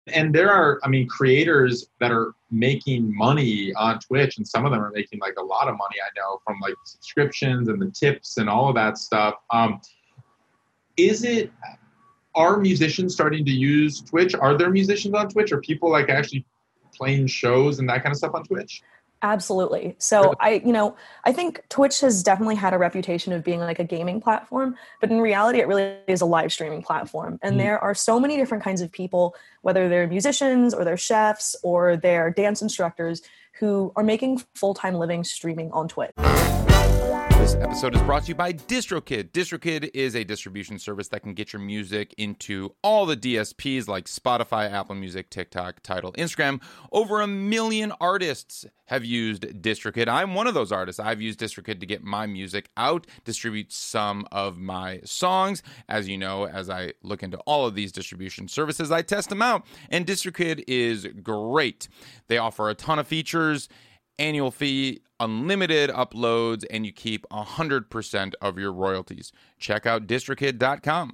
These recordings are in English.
And there are, I mean, creators that are making money on Twitch, and some of them are making like a lot of money, I know, from like subscriptions and the tips and all of that stuff. Is it, are musicians starting to use Twitch? Are there musicians on Twitch? Are people like actually playing shows and that kind of stuff on Twitch? Absolutely. So I think Twitch has definitely had a reputation of being like a gaming platform, but in reality, it really is a live streaming platform. And there are so many different kinds of people, whether they're musicians or they're chefs or they're dance instructors, who are making full-time living streaming on Twitch. This episode is brought to you by DistroKid. DistroKid is a distribution service that can get your music into all the DSPs like Spotify, Apple Music, TikTok, Tidal, Instagram. Over 1 million artists have used DistroKid. I'm one of those artists. I've used DistroKid to get my music out, distribute some of my songs. As you know, as I look into all of these distribution services, I test them out. And DistroKid is great. They offer a ton of features, annual fee, unlimited uploads, and you keep 100% of your royalties. Check out distrokid.com.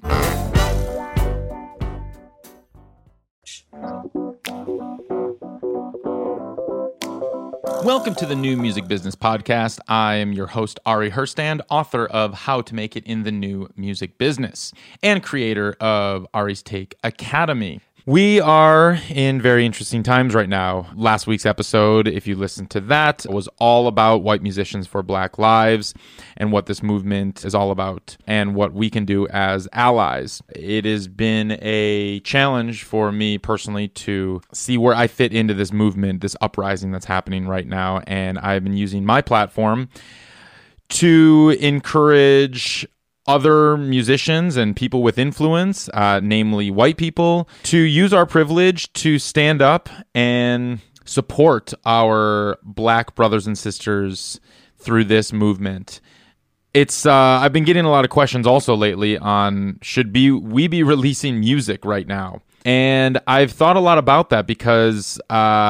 Welcome to the New Music Business Podcast. I am your host, Ari Herstand, author of How to Make It in the New Music Business and creator of Ari's Take Academy. We are in very interesting times right now. Last week's episode, if you listened to that, was all about white musicians for Black lives and what this movement is all about and what we can do as allies. It has been a challenge for me personally to see where I fit into this movement, this uprising that's happening right now. And I've been using my platform to encourage other musicians and people with influence, namely white people, to use our privilege to stand up and support our Black brothers and sisters through this movement. It's I've been getting a lot of questions also lately on we be releasing music right now, and I've thought a lot about that because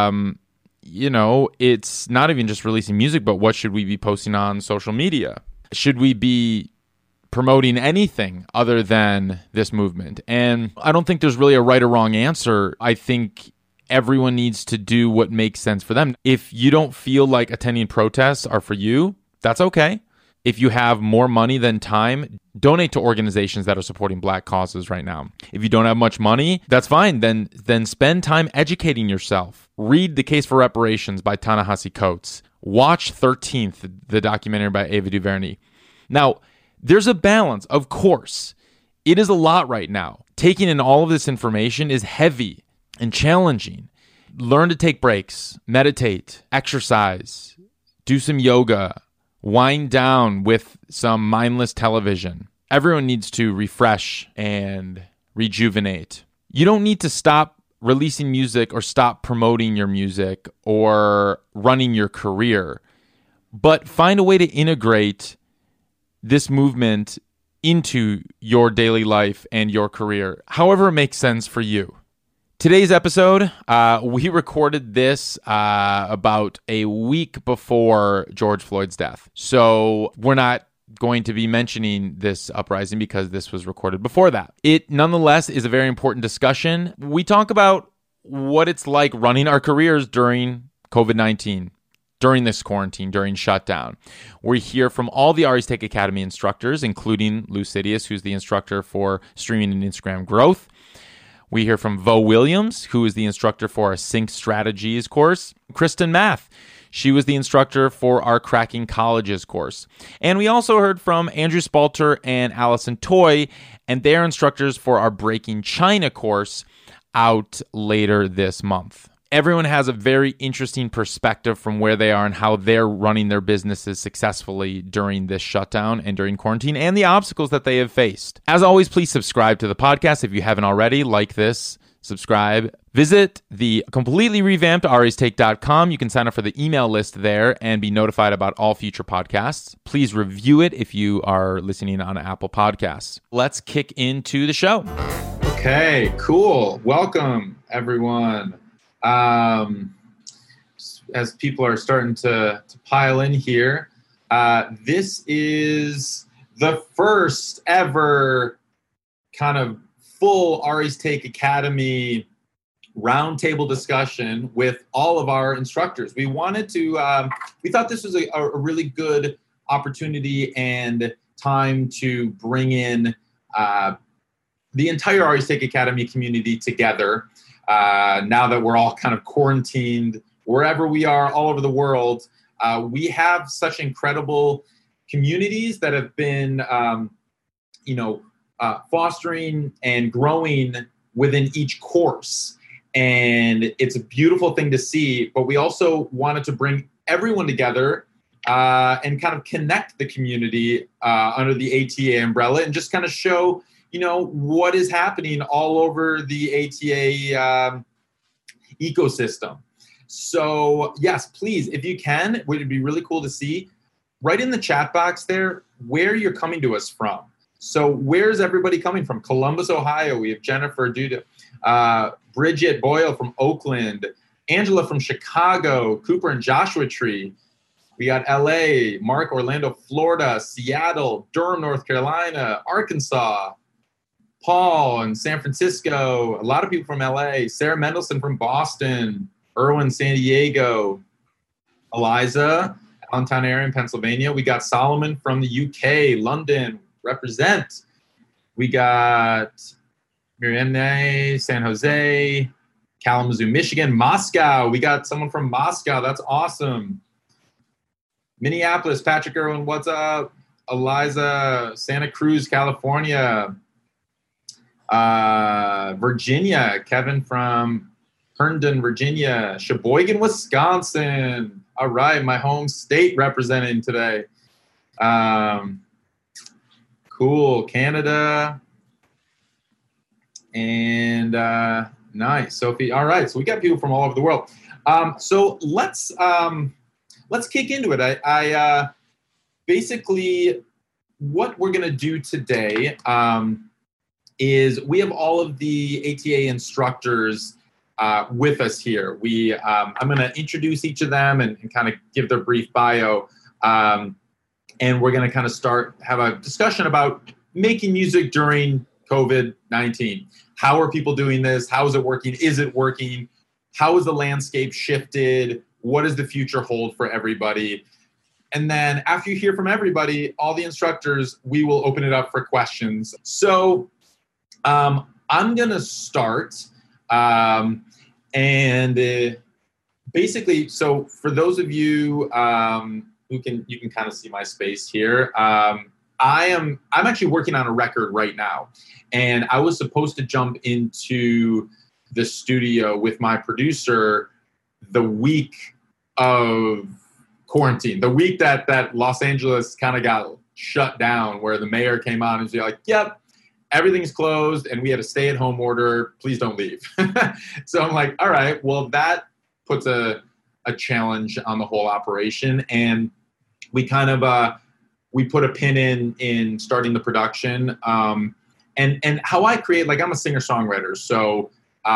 it's not even just releasing music, but what should we be posting on social media? Should we be promoting anything other than this movement? And I don't think there's really a right or wrong answer. I think everyone needs to do what makes sense for them. If you don't feel like attending protests are for you, that's okay. If you have more money than time, donate to organizations that are supporting Black causes right now. If you don't have much money, that's fine. Then spend time educating yourself. Read The Case for Reparations by Ta-Nehisi Coates. Watch 13th, the documentary by Ava DuVernay. Now, there's a balance, of course. It is a lot right now. Taking in all of this information is heavy and challenging. Learn to take breaks, meditate, exercise, do some yoga, wind down with some mindless television. Everyone needs to refresh and rejuvenate. You don't need to stop releasing music or stop promoting your music or running your career, but find a way to integrate this movement into your daily life and your career, however it makes sense for you. Today's episode, we recorded this about a week before George Floyd's death. So we're not going to be mentioning this uprising because this was recorded before that. It nonetheless is a very important discussion. We talk about what it's like running our careers during COVID-19. During this quarantine, during shutdown. We hear from all the Ari's Take Academy instructors, including Lou Sidious, who's the instructor for streaming and Instagram growth. We hear from Vo Williams, who is the instructor for our Sync Strategies course. Kristen Math, she was the instructor for our Cracking Colleges course. And we also heard from Andrew Spalter and Allison Toy, and they're instructors for our Breaking China course out later this month. Everyone has a very interesting perspective from where they are and how they're running their businesses successfully during this shutdown and during quarantine and the obstacles that they have faced. As always, please subscribe to the podcast if you haven't already. Like this, subscribe. Visit the completely revamped aristake.com. You can sign up for the email list there and be notified about all future podcasts. Please review it if you are listening on Apple Podcasts. Let's kick into the show. Okay, cool. Welcome, everyone. As people are starting to pile in here, this is the first ever kind of full Ari's Take Academy roundtable discussion with all of our instructors. We wanted to, we thought this was a really good opportunity and time to bring in the entire RE Tech Academy community together. Now that we're all kind of quarantined wherever we are all over the world, we have such incredible communities that have been, fostering and growing within each course. And it's a beautiful thing to see, but we also wanted to bring everyone together and kind of connect the community under the ATA umbrella and just kind of show, what is happening all over the ATA ecosystem. So yes, please, if you can, it would be really cool to see. Write in the chat box there where you're coming to us from. So where's everybody coming from? Columbus, Ohio. We have Jennifer Duda, Bridget Boyle from Oakland, Angela from Chicago, Cooper and Joshua Tree. We got LA, Mark, Orlando, Florida, Seattle, Durham, North Carolina, Arkansas, Paul in San Francisco, a lot of people from LA, Sarah Mendelson from Boston, Erwin, San Diego, Eliza, Allentown area in Pennsylvania. We got Solomon from the UK, London, represent. We got Miriam, San Jose, Kalamazoo, Michigan, Moscow. We got someone from Moscow. That's awesome. Minneapolis, Patrick Irwin, what's up? Eliza, Santa Cruz, California. Virginia, Kevin from Herndon, Virginia. Sheboygan, Wisconsin. All right, my home state representing today. Cool, Canada. And nice, Sophie. All right, so we got people from all over the world. So let's kick into it. I basically what we're gonna do today is we have all of the ATA instructors with us here. I'm gonna introduce each of them and kind of give their brief bio. And we're gonna kind of have a discussion about making music during COVID-19. How are people doing this? How is it working? Is it working? How has the landscape shifted? What does the future hold for everybody? And then after you hear from everybody, all the instructors, we will open it up for questions. So I'm going to start. Basically, so for those of you you can kind of see my space here. I'm actually working on a record right now, and I was supposed to jump into the studio with my producer the week of quarantine, the week that Los Angeles kind of got shut down, where the mayor came on and was like, yep, everything's closed and we had a stay-at-home order, please don't leave. So I'm like, all right, well, that puts a challenge on the whole operation, and we kind of we put a pin in starting the production. And how I create, like, I'm a singer-songwriter, so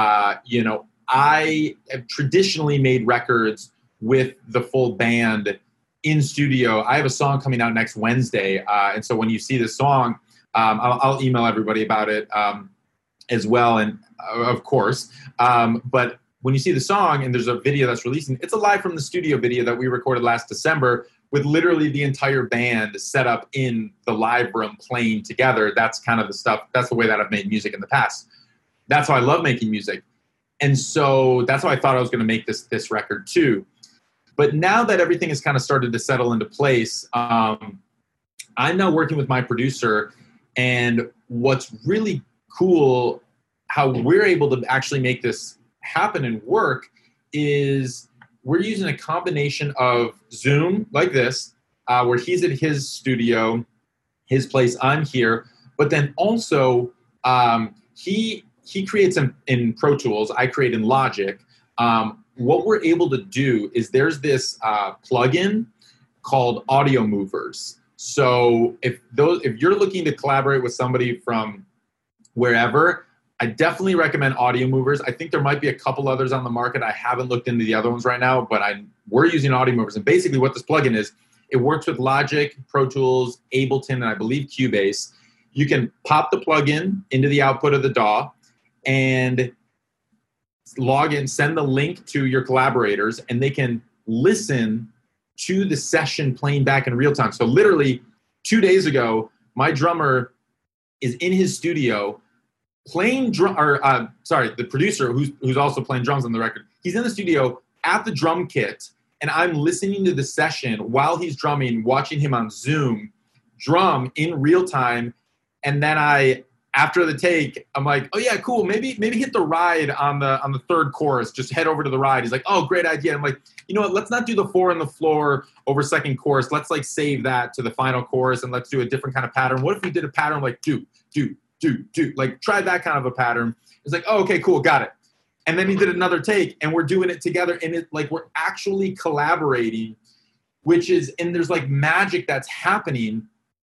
I have traditionally made records with the full band in studio. I have a song coming out next Wednesday, and so when you see this song, I'll email everybody about it as well, and of course. But when you see the song and there's a video that's releasing, it's a live from the studio video that we recorded last December with literally the entire band set up in the live room playing together. That's kind of the stuff. That's the way that I've made music in the past. That's how I love making music. And so that's how I thought I was going to make this record too. But now that everything has kind of started to settle into place, I'm now working with my producer. And what's really cool, how we're able to actually make this happen and work, is we're using a combination of Zoom like this, where he's at his studio, his place, I'm here, but then also he creates in Pro Tools, I create in Logic. What we're able to do is there's this plugin called Audio Movers. So if you're looking to collaborate with somebody from wherever, I definitely recommend Audio Movers. I think there might be a couple others on the market. I haven't looked into the other ones right now, but we're using Audio Movers. And basically what this plugin is, it works with Logic, Pro Tools, Ableton, and I believe Cubase. You can pop the plugin into the output of the DAW, and log in, send the link to your collaborators, and they can listen to the session playing back in real time. So literally 2 days ago, my drummer is in his studio playing the producer who's also playing drums on the record. He's in the studio at the drum kit, and I'm listening to the session while he's drumming, watching him on Zoom drum in real time. And then after the take, I'm like, oh yeah, cool. Maybe hit the ride on the third chorus. Just head over to the ride. He's like, oh, great idea. I'm like, you know what? Let's not do the 4 on the floor over second chorus. Let's like save that to the final chorus, and let's do a different kind of pattern. What if we did a pattern like do, like try that kind of a pattern? It's like, oh, okay, cool, got it. And then he did another take, and we're doing it together, and it like we're actually collaborating, and there's like magic that's happening.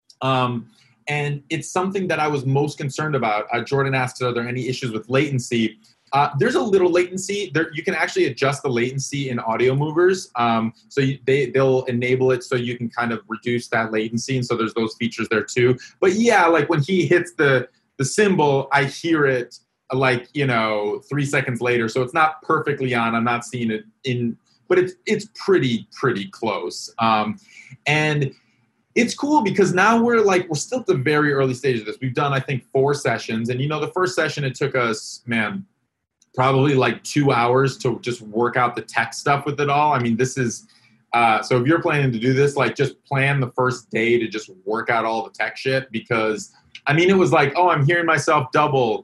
And it's something that I was most concerned about. Jordan asked, are there any issues with latency? There's a little latency. You can actually adjust the latency in Audio Movers. So they'll enable it so you can kind of reduce that latency. And so there's those features there too. But yeah, like when he hits the cymbal, I hear it like, 3 seconds later. So it's not perfectly on. I'm not seeing it but it's pretty close. And it's cool because now we're still at the very early stages of this. We've done, I think, 4 sessions. And, the first session, it took us, probably like 2 hours to just work out the tech stuff with it all. I mean, this is, so if you're planning to do this, like just plan the first day to just work out all the tech shit, because, it was like, oh, I'm hearing myself double.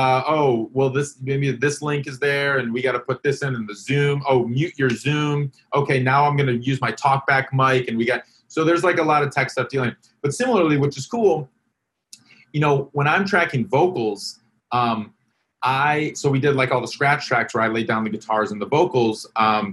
Maybe this link is there and we got to put this in the Zoom. Oh, mute your Zoom. Okay, now I'm going to use my talkback mic, and so there's like a lot of tech stuff dealing. But similarly, which is cool, when I'm tracking vocals, so we did like all the scratch tracks where I laid down the guitars and the vocals. I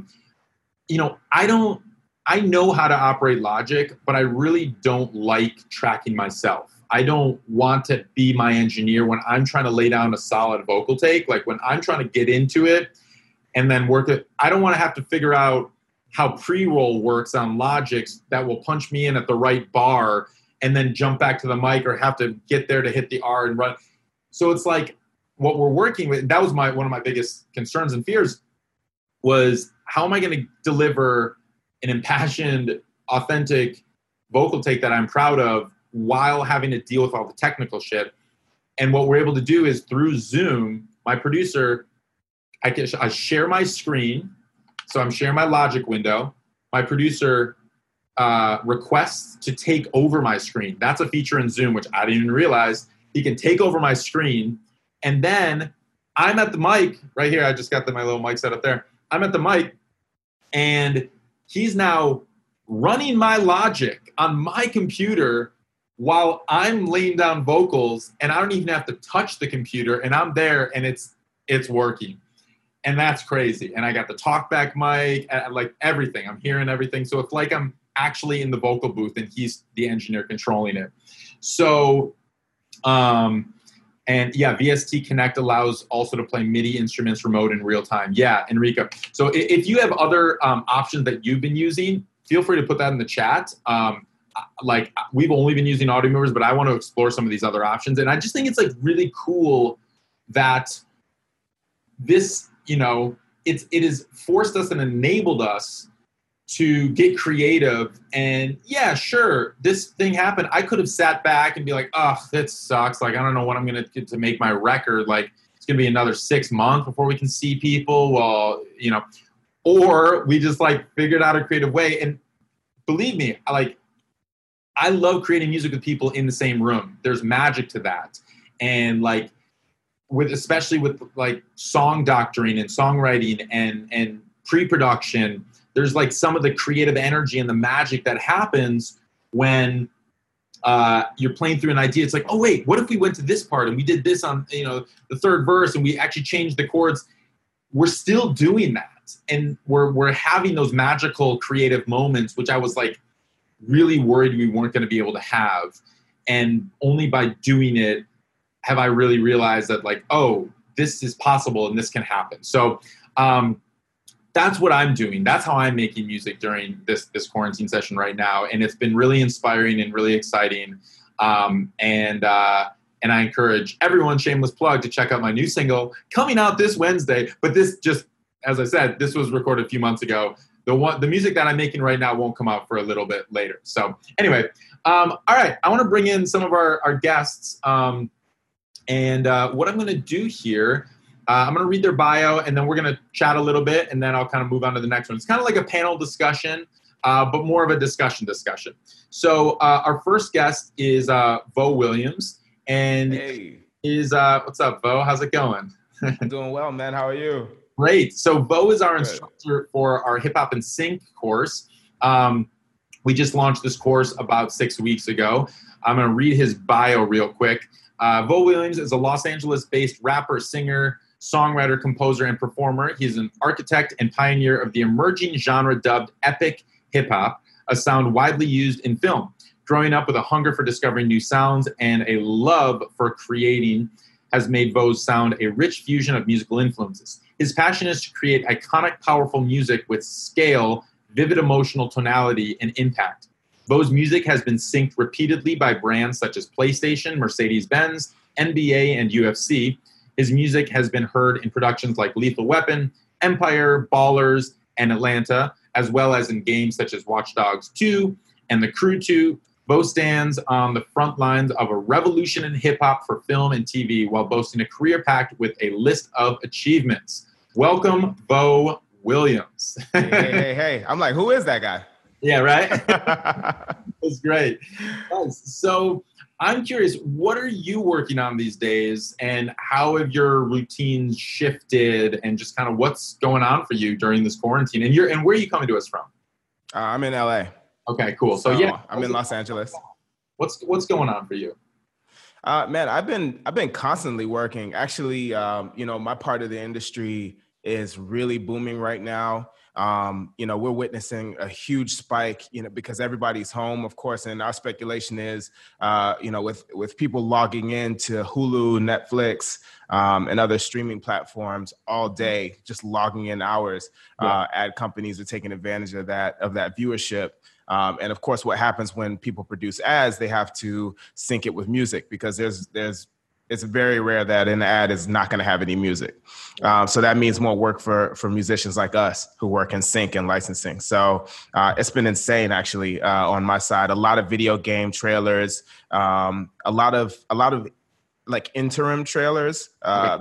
know how to operate Logic, but I really don't like tracking myself. I don't want to be my engineer when I'm trying to lay down a solid vocal take. Like when I'm trying to get into it and then work it, I don't want to have to figure out how pre-roll works on Logic that will punch me in at the right bar and then jump back to the mic, or have to get there to hit the R and run. So it's like what we're working with, that was one of my biggest concerns and fears, was how am I going to deliver an impassioned, authentic vocal take that I'm proud of while having to deal with all the technical shit. And what we're able to do is through Zoom, my producer, I share my screen. So I'm sharing my Logic window. My producer requests to take over my screen. That's a feature in Zoom, which I didn't even realize. He can take over my screen. And then I'm at the mic right here. I just got my little mic set up there. I'm at the mic, and he's now running my Logic on my computer while I'm laying down vocals, and I don't even have to touch the computer, and I'm there, and it's working. And that's crazy. And I got the talkback mic, like everything. I'm hearing everything. So it's like I'm actually in the vocal booth, and he's the engineer controlling it. So, and yeah, VST Connect allows also to play MIDI instruments remote in real time. Yeah, Enrico. So if you have other options that you've been using, feel free to put that in the chat. Like we've only been using Audio Movers, but I want to explore some of these other options. And I just think it's like really cool that this, it has forced us and enabled us to get creative. And yeah, sure, this thing happened. I could have sat back and be like, oh, that sucks. Like, I don't know when I'm going to get to make my record. Like, it's going to be another 6 months before we can see people. Well, or we just like figured out a creative way. And believe me, I love creating music with people in the same room. There's magic to that. And like, especially with like song doctoring and songwriting and pre-production, there's like some of the creative energy and the magic that happens when you're playing through an idea. It's like, oh wait, what if we went to this part and we did this on, the third verse, and we actually changed the chords? We're still doing that. And we're having those magical creative moments, which I was like really worried we weren't going to be able to have. And only by doing it have I really realized that like, oh, this is possible and this can happen. So that's what I'm doing. That's how I'm making music during this quarantine session right now. And it's been really inspiring and really exciting. And I encourage everyone, shameless plug, to check out my new single coming out this Wednesday. But this just, as I said, this was recorded a few months ago. The music that I'm making right now won't come out for a little bit later. So anyway, all right, I want to bring in some of our guests. And what I'm going to do here, I'm going to read their bio, and then we're going to chat a little bit, and then I'll kind of move on to the next one. It's kind of like a panel discussion, but more of a discussion. So our first guest is Vo Williams. And what's up, Vo? How's it going? I'm doing well, man. How are you? Great. So Vo is our instructor for our Hip Hop in Sync course. We just launched this course about 6 weeks ago. I'm going to read his bio real quick. Vo Williams is a Los Angeles-based rapper, singer, songwriter, composer, and performer. He's an architect and pioneer of the emerging genre dubbed epic hip-hop, a sound widely used in film. Growing up with a hunger for discovering new sounds and a love for creating has made Vo's sound a rich fusion of musical influences. His passion is to create iconic, powerful music with scale, vivid emotional tonality, and impact. Vo's music has been synced repeatedly by brands such as PlayStation, Mercedes-Benz, NBA, and UFC. His music has been heard in productions like Lethal Weapon, Empire, Ballers, and Atlanta, as well as in games such as Watch Dogs 2 and The Crew 2. Vo stands on the front lines of a revolution in hip-hop for film and TV while boasting a career packed with a list of achievements. Welcome, Vo Williams. Hey. I'm like, who is that guy? Yeah, right? That's great. Nice. So I'm curious, what are you working on these days, and how have your routines shifted, and just kind of what's going on for you during this quarantine? And where are you coming to us from? I'm in LA. Okay, cool. So yeah, I'm in Los Angeles. What's going on for you? Man, I've been constantly working. Actually, my part of the industry is really booming right now. We're witnessing a huge spike, because everybody's home, of course. And our speculation is, with people logging into Hulu, Netflix, and other streaming platforms all day, just logging in hours, ad companies are taking advantage of that viewership. And of course, what happens when people produce ads, they have to sync it with music, because it's very rare that an ad is not going to have any music. So that means more work for musicians like us who work in sync and licensing. So it's been insane, actually, on my side. A lot of video game trailers, a lot of like interim trailers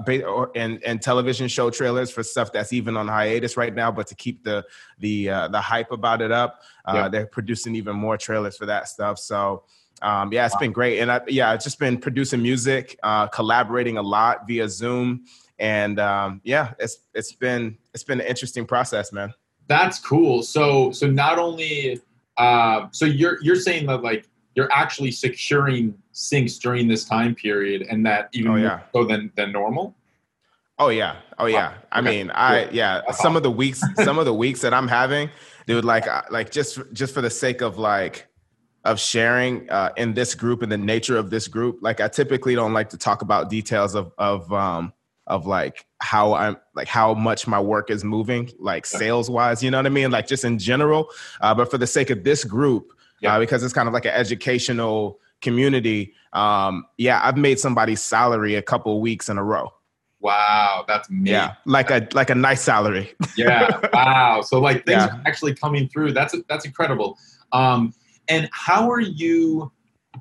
and television show trailers for stuff that's even on hiatus right now, but to keep the hype about it up, they're producing even more trailers for that stuff. So it's been great. And I've just been producing music, collaborating a lot via Zoom. And it's been an interesting process, man. That's cool. So not only, so you're saying that like you're actually securing syncs during this time period, and that even more so than normal? Oh yeah. I mean, some of the weeks that I'm having, dude, like just for the sake of of sharing in this group and the nature of this group, like I typically don't like to talk about details of like how much my work is moving, like sales wise, you know what I mean? Like just in general. But for the sake of this group, because it's kind of like an educational community. I've made somebody's salary a couple of weeks in a row. Wow. That's amazing. Yeah. Like a nice salary. Yeah. Wow. So like things are actually coming through. That's incredible. And how are you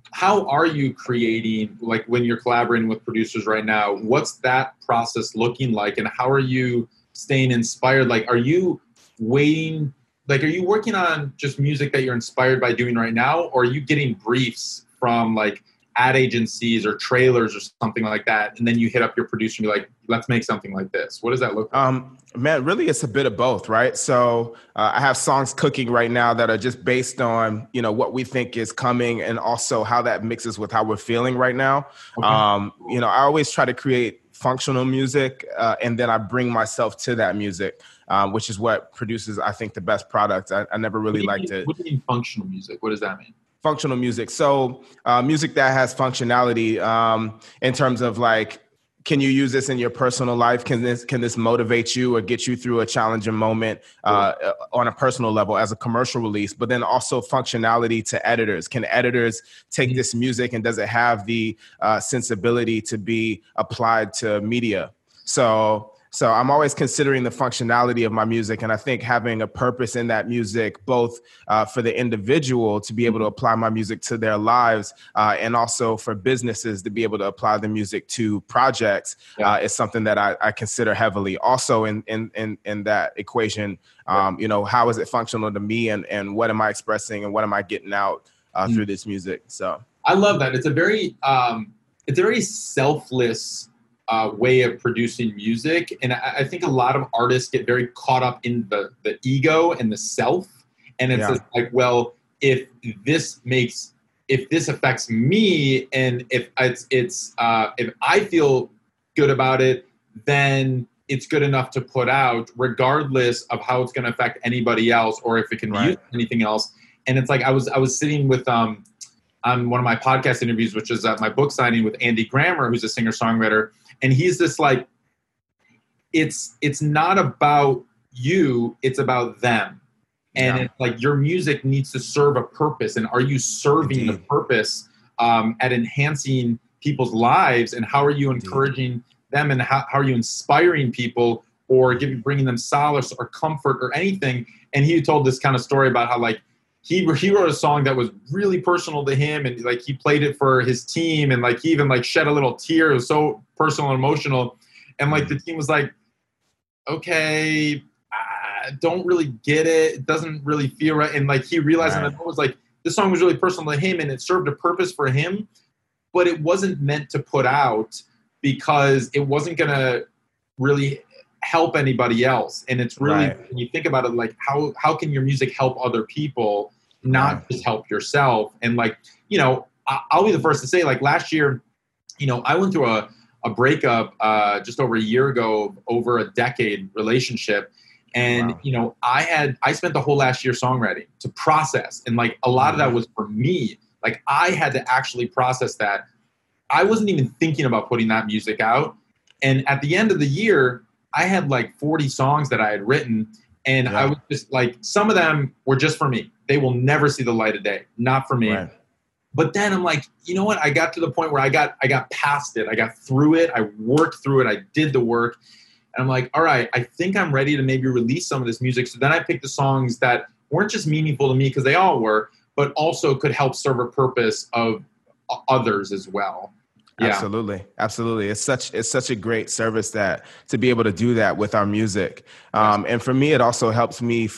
creating, like when you're collaborating with producers right now, what's that process looking like, and how are you staying inspired? Like, are you waiting, like, are you working on just music that you're inspired by doing right now, or are you getting briefs from like ad agencies or trailers or something like that, and then you hit up your producer and be like, let's make something like this? What does that look like? Man, really, it's a bit of both, right? So I have songs cooking right now that are just based on, what we think is coming, and also how that mixes with how we're feeling right now. Okay. I always try to create functional music, and then I bring myself to that music, which is what produces, I think, the best product. I never really liked it. What do you mean functional music? What does that mean? Functional music. So music that has functionality in terms of like can you use this in your personal life? Can this motivate you or get you through a challenging moment on a personal level as a commercial release? But then also functionality to editors. Can editors take this music, and does it have the sensibility to be applied to media? So I'm always considering the functionality of my music. And I think having a purpose in that music, both for the individual to be able to apply my music to their lives, and also for businesses to be able to apply the music to projects, is something that I consider heavily. Also in that equation, how is it functional to me, and what am I expressing, and what am I getting out through this music? So I love that. It's a very selfless way of producing music. And I think a lot of artists get very caught up in the ego and the self. And it's just like, well, if this affects me, and if I feel good about it, then it's good enough to put out, regardless of how it's going to affect anybody else, or if it can use anything else. And it's like, I was sitting with, on one of my podcast interviews, which is at my book signing, with Andy Grammer, who's a singer-songwriter. And he's just like, it's not about you, it's about them. And it's like, your music needs to serve a purpose. And are you serving the purpose at enhancing people's lives? And how are you encouraging them? And how are you inspiring people, or bringing them solace or comfort or anything? And he told this kind of story about how, like, he wrote a song that was really personal to him, and like he played it for his team, and like he even like shed a little tear. It was so personal and emotional, and like the team was like, okay, I don't really get it. It doesn't really feel right. And like he realized that it was like, this song was really personal to him, and it served a purpose for him, but it wasn't meant to put out because it wasn't gonna really help anybody else. And it's really, when you think about it, like how can your music help other people, not just help yourself? And like, I'll be the first to say, like, last year, I went through a breakup just over a year ago, over a decade relationship. And, I spent the whole last year songwriting to process. And like, a lot of that was for me. Like, I had to actually process that. I wasn't even thinking about putting that music out. And at the end of the year, I had like 40 songs that I had written, and I was just like, some of them were just for me. They will never see the light of day. Not for me. Right. But then I'm like, you know what? I got to the point where I got past it. I got through it. I worked through it. I did the work. And I'm like, all right, I think I'm ready to maybe release some of this music. So then I picked the songs that weren't just meaningful to me, because they all were, but also could help serve a purpose of others as well. Yeah. Absolutely. It's such a great service that to be able to do that with our music. And for me, it also helps me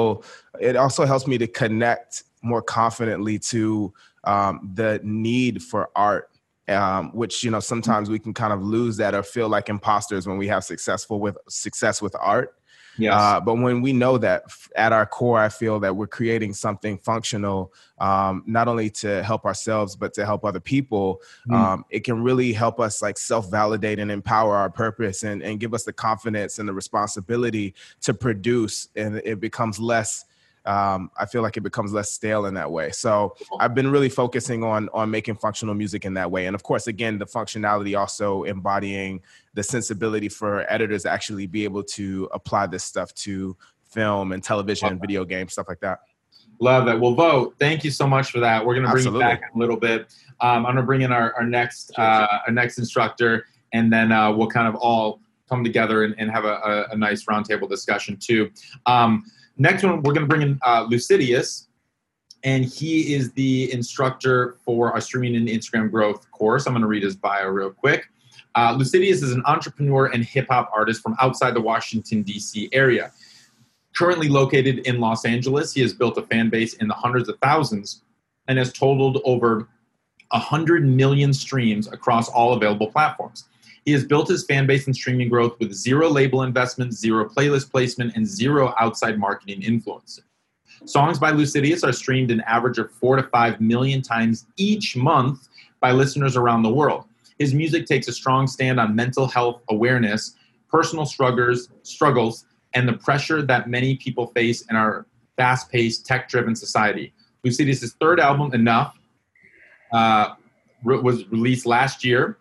to connect more confidently to the need for art, which, sometimes we can kind of lose that or feel like imposters when we have success with art. Yes. But when we know that at our core, I feel that we're creating something functional, not only to help ourselves, but to help other people, it can really help us like self-validate and empower our purpose, and give us the confidence and the responsibility to produce. And it becomes less, I feel like it becomes less stale in that way. So I've been really focusing on making functional music in that way. And of course, again, the functionality also embodying the sensibility for editors to actually be able to apply this stuff to film and television and video games, stuff like that. Love it. Well, Vo, thank you so much for that. We're going to bring you back in a little bit. I'm going to bring in our next instructor, and then we'll kind of all come together and have a nice roundtable discussion too. Next one, we're going to bring in Lucidius, and he is the instructor for our Streaming and Instagram Growth course. I'm going to read his bio real quick. Lucidius is an entrepreneur and hip-hop artist from outside the Washington, D.C. area. Currently located in Los Angeles, he has built a fan base in the hundreds of thousands and has totaled over 100 million streams across all available platforms. He has built his fan base and streaming growth with zero label investment, zero playlist placement, and zero outside marketing influence. Songs by Lucidius are streamed an average of 4 to 5 million times each month by listeners around the world. His music takes a strong stand on mental health awareness, personal struggles, and the pressure that many people face in our fast-paced, tech-driven society. Lucidius' third album, Enough, was released last year.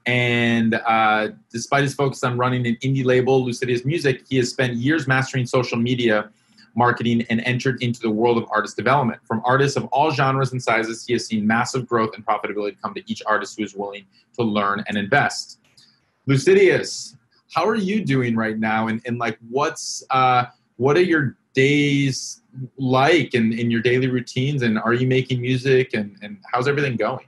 And despite his focus on running an indie label, Lucidius Music, he has spent years mastering social media marketing and entered into the world of artist development. From artists of all genres and sizes, he has seen massive growth and profitability come to each artist who is willing to learn and invest. Lucidius, how are you doing right now? And like, what are your days like in your daily routines? And are you making music? And how's everything going?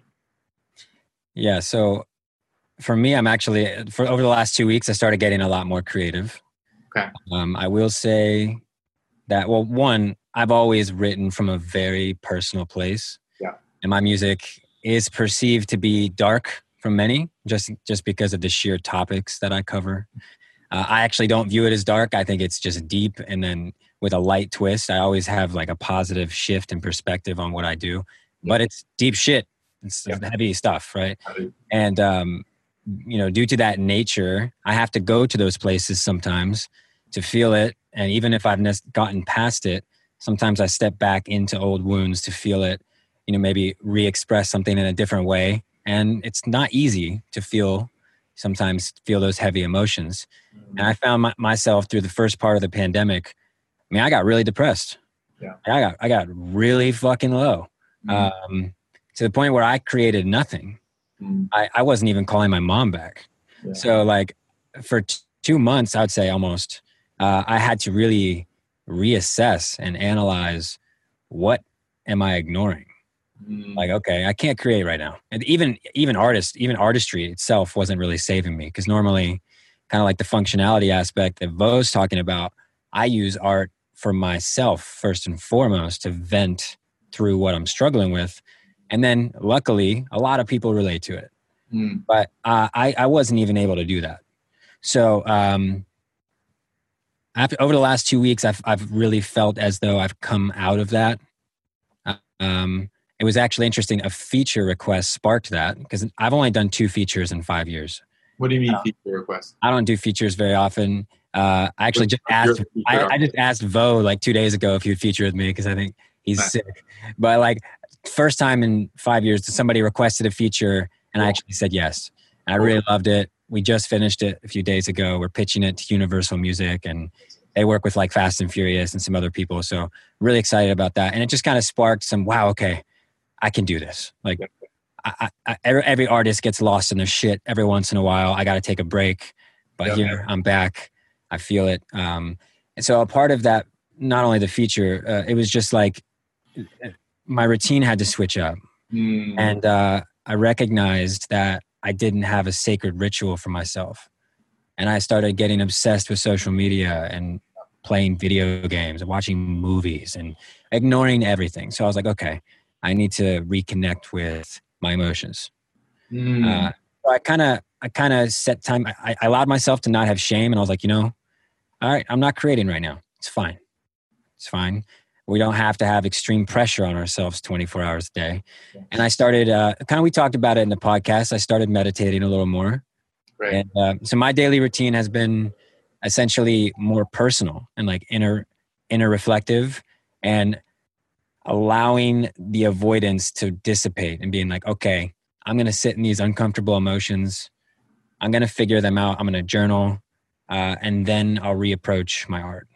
Yeah, so for me, I'm actually, over the last 2 weeks, I started getting a lot more creative. Okay. I will say that, well, one, I've always written from a very personal place. Yeah. And my music is perceived to be dark from many, just because of the sheer topics that I cover. I actually don't view it as dark. I think it's just deep. And then with a light twist, I always have like a positive shift in perspective on what I do. But it's deep shit. It's heavy stuff, right? And, due to that nature, I have to go to those places sometimes to feel it. And even if I've gotten past it, sometimes I step back into old wounds to feel it, maybe re-express something in a different way. And it's not easy to sometimes feel those heavy emotions. And I found myself through the first part of the pandemic, I got really depressed. Yeah. I got really fucking low. To the point where I created nothing. I wasn't even calling my mom back. Yeah. So like for 2 months, I would say almost, I had to really reassess and analyze, what am I ignoring? Like, okay, I can't create right now. And even artistry itself wasn't really saving me, because normally kind of like the functionality aspect that Vo's talking about, I use art for myself first and foremost to vent through what I'm struggling with. And then luckily, a lot of people relate to it. But I wasn't even able to do that. So over the last 2 weeks, I've really felt as though I've come out of that. It was actually interesting. A feature request sparked that, because I've only done 2 features in 5 years. What do you mean feature request? I don't do features very often. I actually just asked. I just asked Vo like 2 days ago if he'd feature with me, because I think he's sick. But like, first time in 5 years, somebody requested a feature, and I actually said yes. And I really loved it. We just finished it a few days ago. We're pitching it to Universal Music, and they work with like Fast and Furious and some other people. So really excited about that. And it just kind of sparked some, wow, okay, I can do this. Like every artist gets lost in their shit every once in a while. I got to take a break, but here I'm back. I feel it. And so a part of that, not only the feature, it was just like my routine had to switch up. And I recognized that I didn't have a sacred ritual for myself. And I started getting obsessed with social media and playing video games and watching movies and ignoring everything. So I was like, okay, I need to reconnect with my emotions. So I kind of set time. I allowed myself to not have shame. And I was like, all right, I'm not creating right now. It's fine. It's fine. We don't have to have extreme pressure on ourselves 24 hours a day. And I started, we talked about it in the podcast. I started meditating a little more. Right. And so my daily routine has been essentially more personal and like inner reflective, and allowing the avoidance to dissipate and being like, okay, I'm going to sit in these uncomfortable emotions. I'm going to figure them out. I'm going to journal, and then I'll reapproach my art.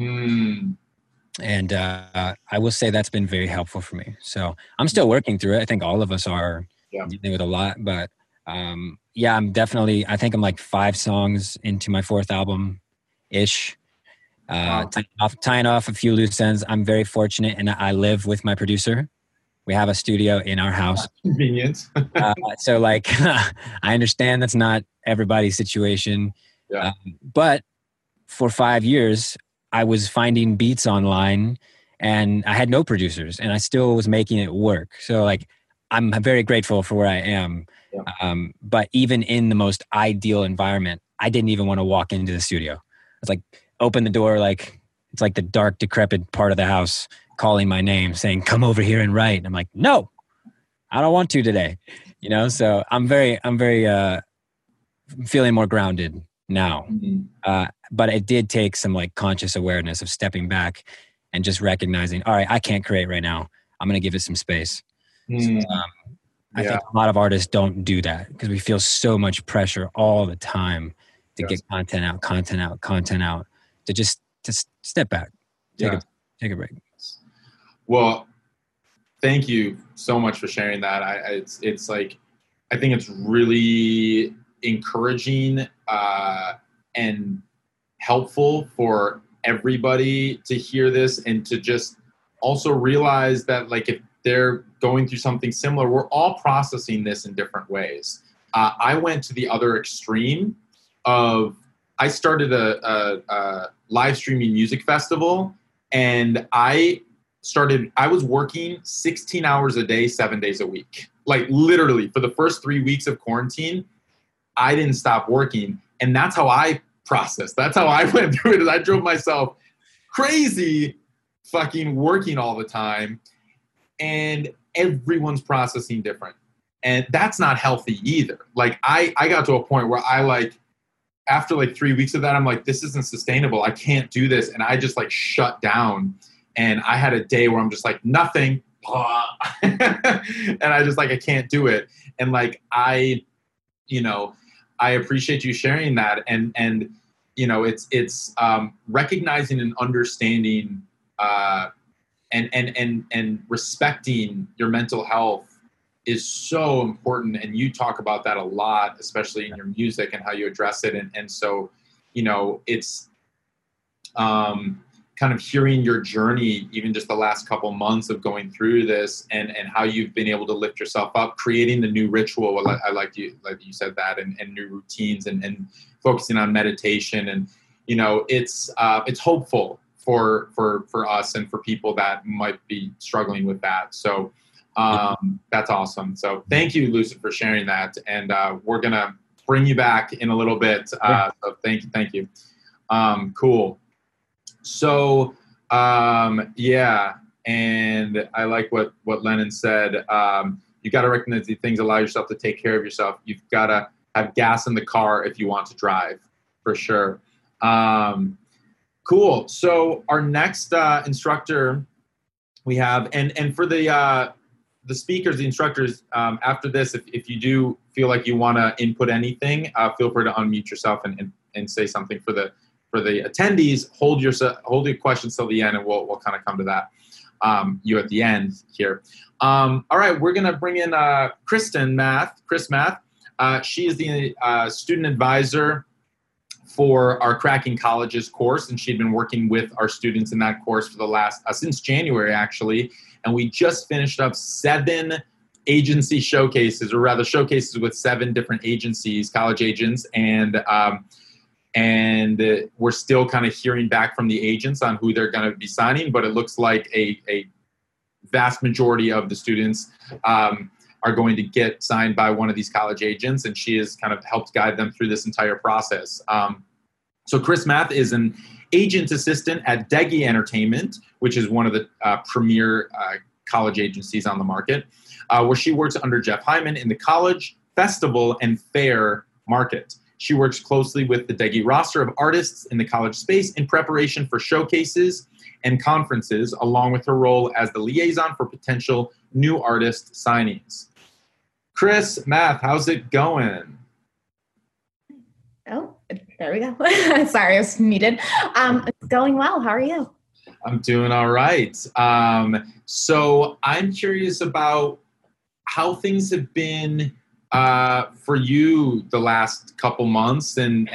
And I will say that's been very helpful for me. So I'm still working through it. I think all of us are dealing with a lot, but I'm definitely, I think I'm like 5 songs into my 4th album-ish. Tying off a few loose ends. I'm very fortunate, and I live with my producer. We have a studio in our house. Convenience. So like, I understand that's not everybody's situation. Yeah. But for 5 years, I was finding beats online, and I had no producers, and I still was making it work. So like, I'm very grateful for where I am. Yeah. But even in the most ideal environment, I didn't even want to walk into the studio. It's like, open the door, like it's like the dark, decrepit part of the house calling my name, saying, "Come over here and write." And I'm like, "No, I don't want to today." So I'm very feeling more grounded now. But it did take some like conscious awareness of stepping back and just recognizing, all right, I can't create right now. I'm going to give it some space. So, I think a lot of artists don't do that because we feel so much pressure all the time to get content out, to just step back, take a break. Well, thank you so much for sharing that. It's like, I think it's really encouraging and helpful for everybody to hear this and to just also realize that, like, if they're going through something similar, we're all processing this in different ways. I went to the other extreme of, I started a live streaming music festival, and I was working 16 hours a day, 7 days a week. Like, literally, for the first 3 weeks of quarantine, I didn't stop working. And that's how I processed. That's how I went through it. Is I drove myself crazy fucking working all the time. And everyone's processing different. And that's not healthy either. Like, I got to a point where after like 3 weeks of that, I'm like, this isn't sustainable. I can't do this. And I just like shut down. And I had a day where I'm just like, nothing. And I just like, I can't do it. And like, I appreciate you sharing that. And it's recognizing and understanding and respecting your mental health is so important. And you talk about that a lot, especially in your music and how you address it. And so, it's kind of hearing your journey, even just the last couple months of going through this, and how you've been able to lift yourself up, creating the new ritual. I like you said that, and new routines, and focusing on meditation. And, it's hopeful for us and for people that might be struggling with that. So that's awesome. So thank you, Lucid, for sharing that. And we're going to bring you back in a little bit. So thank you. Cool. So, and I like what Lennon said. You got to recognize these things, allow yourself to take care of yourself. You've got to have gas in the car if you want to drive, for sure. Cool. So our next instructor we have, and for the speakers, the instructors, after this, if you do feel like you want to input anything, feel free to unmute yourself and say something. For the attendees, hold your questions till the end, and we'll kind of come to that you at the end here. All right, we're gonna bring in Chris Math. She is the student advisor for our Cracking Colleges course, and she'd been working with our students in that course for the last since January, actually. And we just finished up 7 agency showcases, or rather showcases with 7 different agencies, college agents, and we're still kind of hearing back from the agents on who they're going to be signing, but it looks like a vast majority of the students are going to get signed by one of these college agents, and she has kind of helped guide them through this entire process. So Chris Math is an agent assistant at Degi Entertainment, which is one of the premier college agencies on the market, where she works under Jeff Hyman in the college, festival, and fair market. She works closely with the Degi roster of artists in the college space in preparation for showcases and conferences, along with her role as the liaison for potential new artist signings. Chris Math, how's it going? Oh, there we go. Sorry, I was muted. It's going well. How are you? I'm doing all right. So I'm curious about how things have been for you the last couple months, and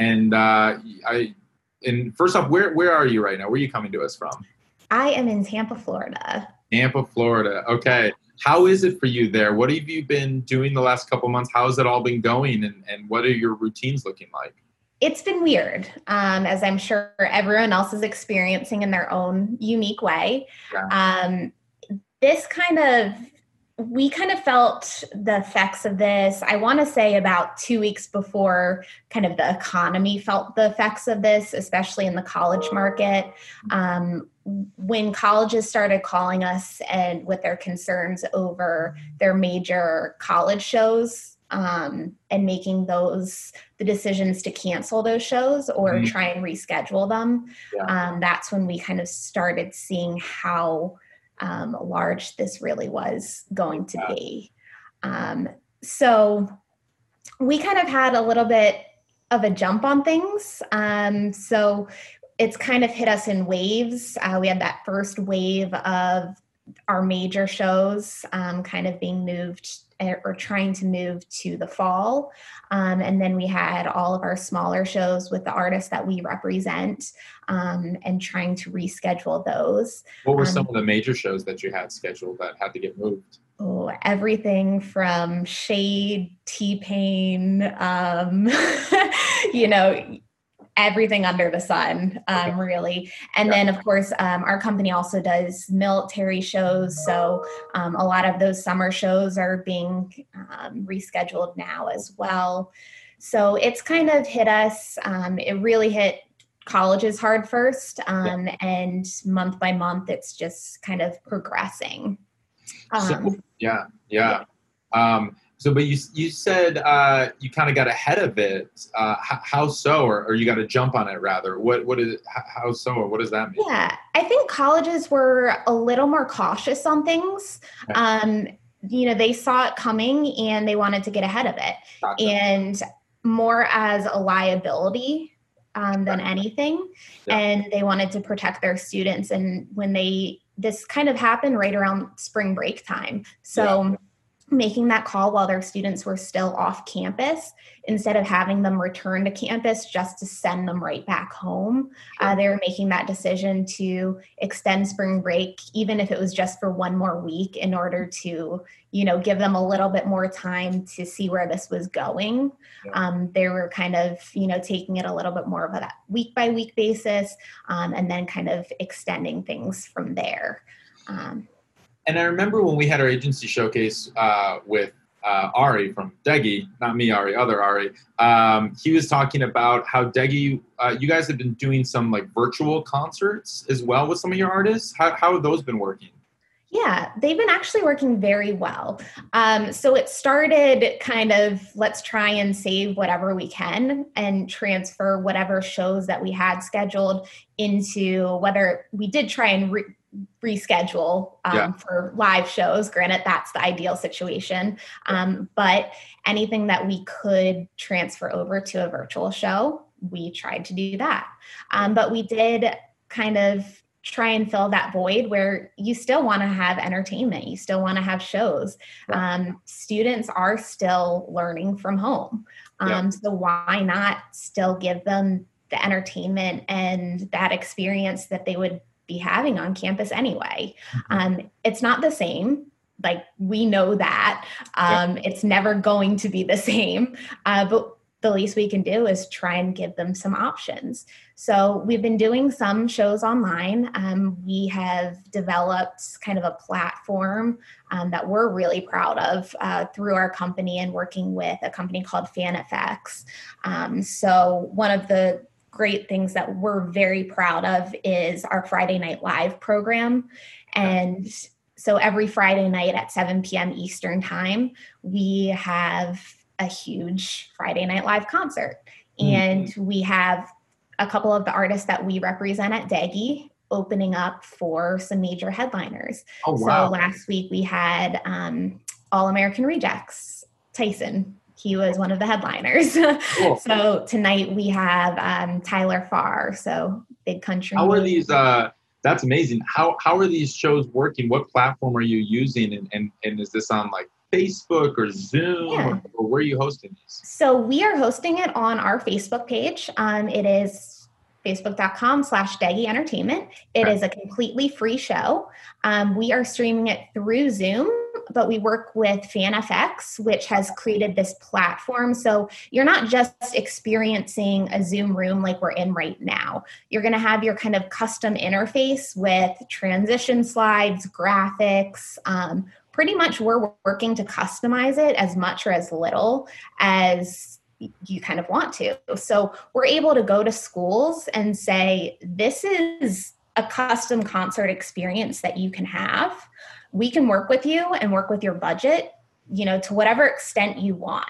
first off, where are you right now? Where are you coming to us from? I am in Tampa, Florida. Tampa, Florida. Okay. How is it for you there? What have you been doing the last couple months? How has it all been going, and what are your routines looking like? It's been weird, as I'm sure everyone else is experiencing in their own unique way. Yeah. We kind of felt the effects of this, I want to say about 2 weeks before kind of the economy felt the effects of this, especially in the college market. When colleges started calling us and with their concerns over their major college shows, and making the decisions to cancel those shows or try and reschedule them. Yeah. That's when we kind of started seeing how large this really was going to be. So we kind of had a little bit of a jump on things. So it's kind of hit us in waves. We had that first wave of our major shows kind of being moved or trying to move to the fall. And then we had all of our smaller shows with the artists that we represent and trying to reschedule those. What were some of the major shows that you had scheduled that had to get moved? Oh, everything from Shade, T-Pain, everything under the sun, really. And then, of course, our company also does military shows. So a lot of those summer shows are being rescheduled now as well. So it's kind of hit us. It really hit colleges hard first. And month by month, it's just kind of progressing. But you said you kind of got ahead of it. How so, or you got to jump on it rather? What is how so, or what does that mean? Yeah, I think colleges were a little more cautious on things. Okay. They saw it coming and they wanted to get ahead of it, gotcha. And more as a liability than anything. Yeah. And they wanted to protect their students. And when this kind of happened right around spring break time. So making that call while their students were still off campus, instead of having them return to campus just to send them right back home, they were making that decision to extend spring break, even if it was just for one more week, in order to, give them a little bit more time to see where this was going. They were kind of, taking it a little bit more of a week by week basis, and then kind of extending things from there. And I remember when we had our agency showcase with Ari from Degi, not me, Ari, other Ari. He was talking about how Degi, you guys have been doing some like virtual concerts as well with some of your artists. How have those been working? Yeah, they've been actually working very well. So it started kind of, let's try and save whatever we can and transfer whatever shows that we had scheduled into, whether we did try and reschedule for live shows. Granted, that's the ideal situation. But anything that we could transfer over to a virtual show, we tried to do that. But we did kind of try and fill that void where you still want to have entertainment. You still want to have shows. Students are still learning from home. So why not still give them the entertainment and that experience that they would be having on campus anyway? It's not the same. Like, we know that. It's never going to be the same. But the least we can do is try and give them some options. So we've been doing some shows online. We have developed kind of a platform that we're really proud of through our company and working with a company called FanFX. So one of the great things that we're very proud of is our Friday Night Live program. And so every Friday night at 7 p.m. Eastern time, we have a huge Friday Night Live concert. And we have a couple of the artists that we represent at Degi opening up for some major headliners. Oh, wow. So last week we had All American Rejects, Tyson. He was one of the headliners. Cool. So tonight we have Tyler Farr, so big country. How are these, that's amazing. How are these shows working? What platform are you using? And is this on like Facebook or Zoom, or where are you hosting these? So we are hosting it on our Facebook page. It is facebook.com/Degi Entertainment. It is a completely free show. We are streaming it through Zoom, but we work with FanFX, which has created this platform. So you're not just experiencing a Zoom room like we're in right now. You're going to have your kind of custom interface with transition slides, graphics. Pretty much we're working to customize it as much or as little as you kind of want to. So we're able to go to schools and say, this is a custom concert experience that you can have. We can work with you and work with your budget, to whatever extent you want.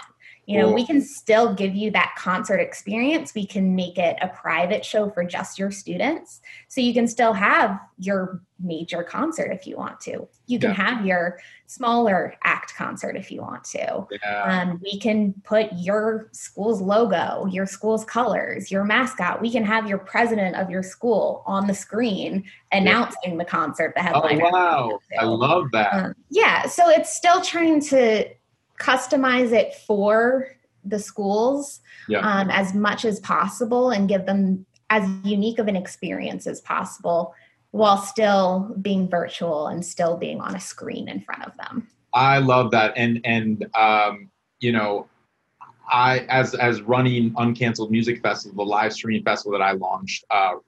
You know, we can still give you that concert experience. We can make it a private show for just your students. So you can still have your major concert if you want to. You can have your smaller act concert if you want to. We can put your school's logo, your school's colors, your mascot. We can have your president of your school on the screen announcing the concert, the headliner. Oh, wow. I love that. So it's still trying to customize it for the schools as much as possible and give them as unique of an experience as possible while still being virtual and still being on a screen in front of them. I love that. And you know, I, as running Uncanceled Music Festival, the live streaming festival that I launched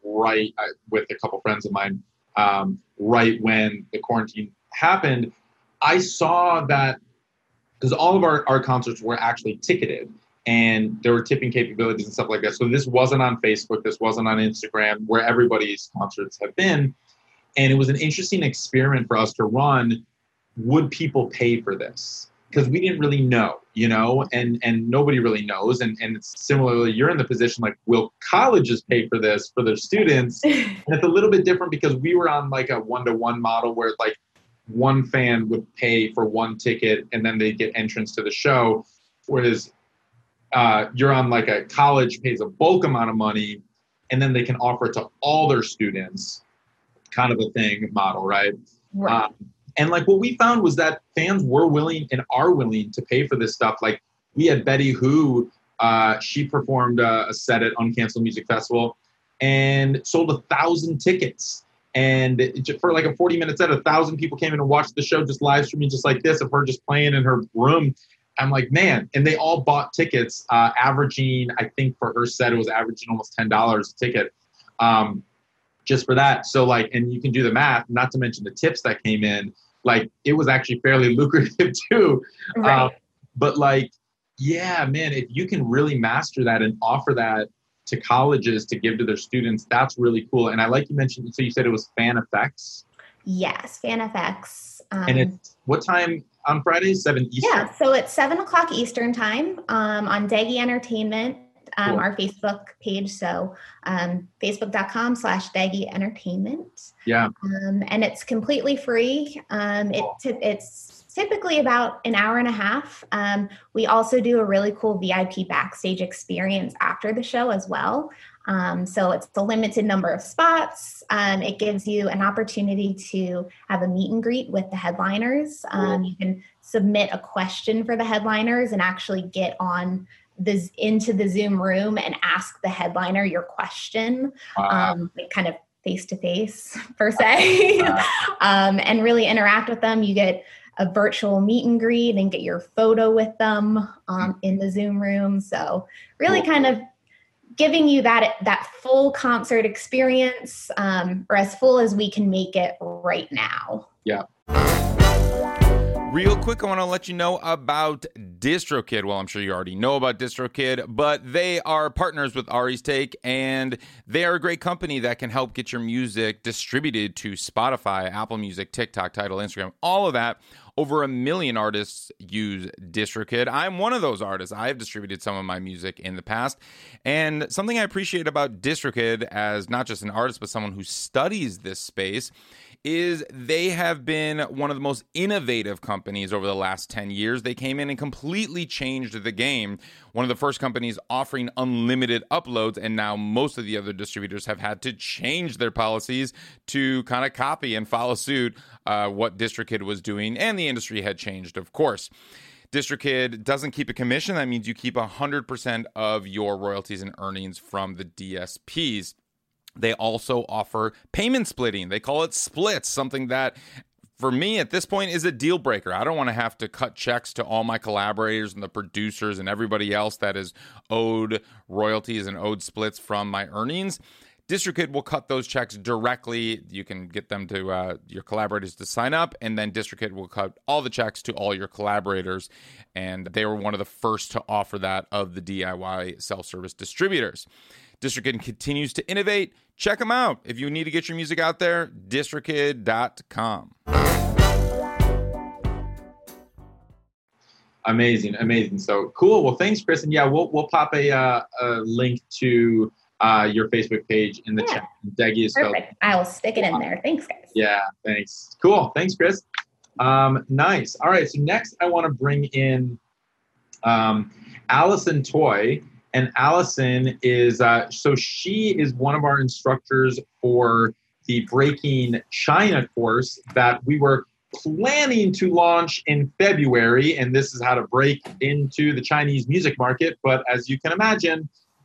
with a couple friends of mine, right when the quarantine happened, I saw that because all of our concerts were actually ticketed and there were tipping capabilities and stuff like that. So this wasn't on Facebook. This wasn't on Instagram where everybody's concerts have been. And it was an interesting experiment for us to run. Would people pay for this? Because we didn't really know, you know, and nobody really knows. And it's similarly, you're in the position like, will colleges pay for this for their students? And it's a little bit different because we were on like a 1-to-1 model where like one fan would pay for one ticket and then they get entrance to the show. Whereas you're on like a college pays a bulk amount of money and then they can offer it to all their students, kind of a thing model, right? And like what we found was that fans were willing and are willing to pay for this stuff. Like we had Betty Who, she performed a set at Uncanceled Music Festival and sold 1,000 tickets. And for like a 40-minute set, 1,000 people came in and watched the show, just live streaming, just like this, of her just playing in her room. I'm like, man, and they all bought tickets, averaging, I think for her set, it was averaging almost $10 a ticket, just for that. So like, and you can do the math, not to mention the tips that came in, like it was actually fairly lucrative too. Right. But like, yeah, man, if you can really master that and offer that to colleges to give to their students, that's really cool. And I like you mentioned, so you said it was FanFX? Yes, FanFX. And it's what time on Friday? 7 Eastern? Yeah, so it's 7 o'clock Eastern time on Deggy Entertainment, cool. Our Facebook page. So facebook.com/Deggy Entertainment. Yeah. And it's completely free. It's typically about an hour and a half. We also do a really cool VIP backstage experience after the show as well. So it's a limited number of spots. It gives you an opportunity to have a meet and greet with the headliners. You can submit a question for the headliners and actually get on into the Zoom room and ask the headliner your question, kind of face to face per se, and really interact with them. You get a virtual meet and greet and get your photo with them in the Zoom room. So really kind of giving you that full concert experience, or as full as we can make it right now. Yeah. Real quick, I want to let you know about DistroKid. Well, I'm sure you already know about DistroKid, but they are partners with Ari's Take, and they are a great company that can help get your music distributed to Spotify, Apple Music, TikTok, Tidal, Instagram, all of that. Over 1 million artists use DistroKid. I'm one of those artists. I have distributed some of my music in the past. And something I appreciate about DistroKid as not just an artist, but someone who studies this space is they have been one of the most innovative companies over the last 10 years. They came in and completely changed the game. One of the first companies offering unlimited uploads, and now most of the other distributors have had to change their policies to kind of copy and follow suit what DistroKid was doing, and the industry had changed, of course. DistroKid doesn't keep a commission. That means you keep 100% of your royalties and earnings from the DSPs. They also offer payment splitting. They call it splits, something that for me at this point is a deal breaker. I don't want to have to cut checks to all my collaborators and the producers and everybody else that is owed royalties and owed splits from my earnings. DistroKid will cut those checks directly. You can get them to your collaborators to sign up, and then DistroKid will cut all the checks to all your collaborators. And they were one of the first to offer that of the DIY self-service distributors. DistroKid continues to innovate. Check them out. If you need to get your music out there, distrokid.com. Amazing, amazing. So cool. Well, thanks, Chris. And yeah, we'll pop a link to your Facebook page in the chat. Deggy is spelled. Perfect. I'll stick it in there. Thanks, guys. Yeah, thanks. Cool. Thanks, Chris. Nice. All right. So next, I want to bring in Allison Toy. And Allison is, so she is one of our instructors for the Breaking China course that we were planning to launch in February. And this is how to break into the Chinese music market. But as you can imagine,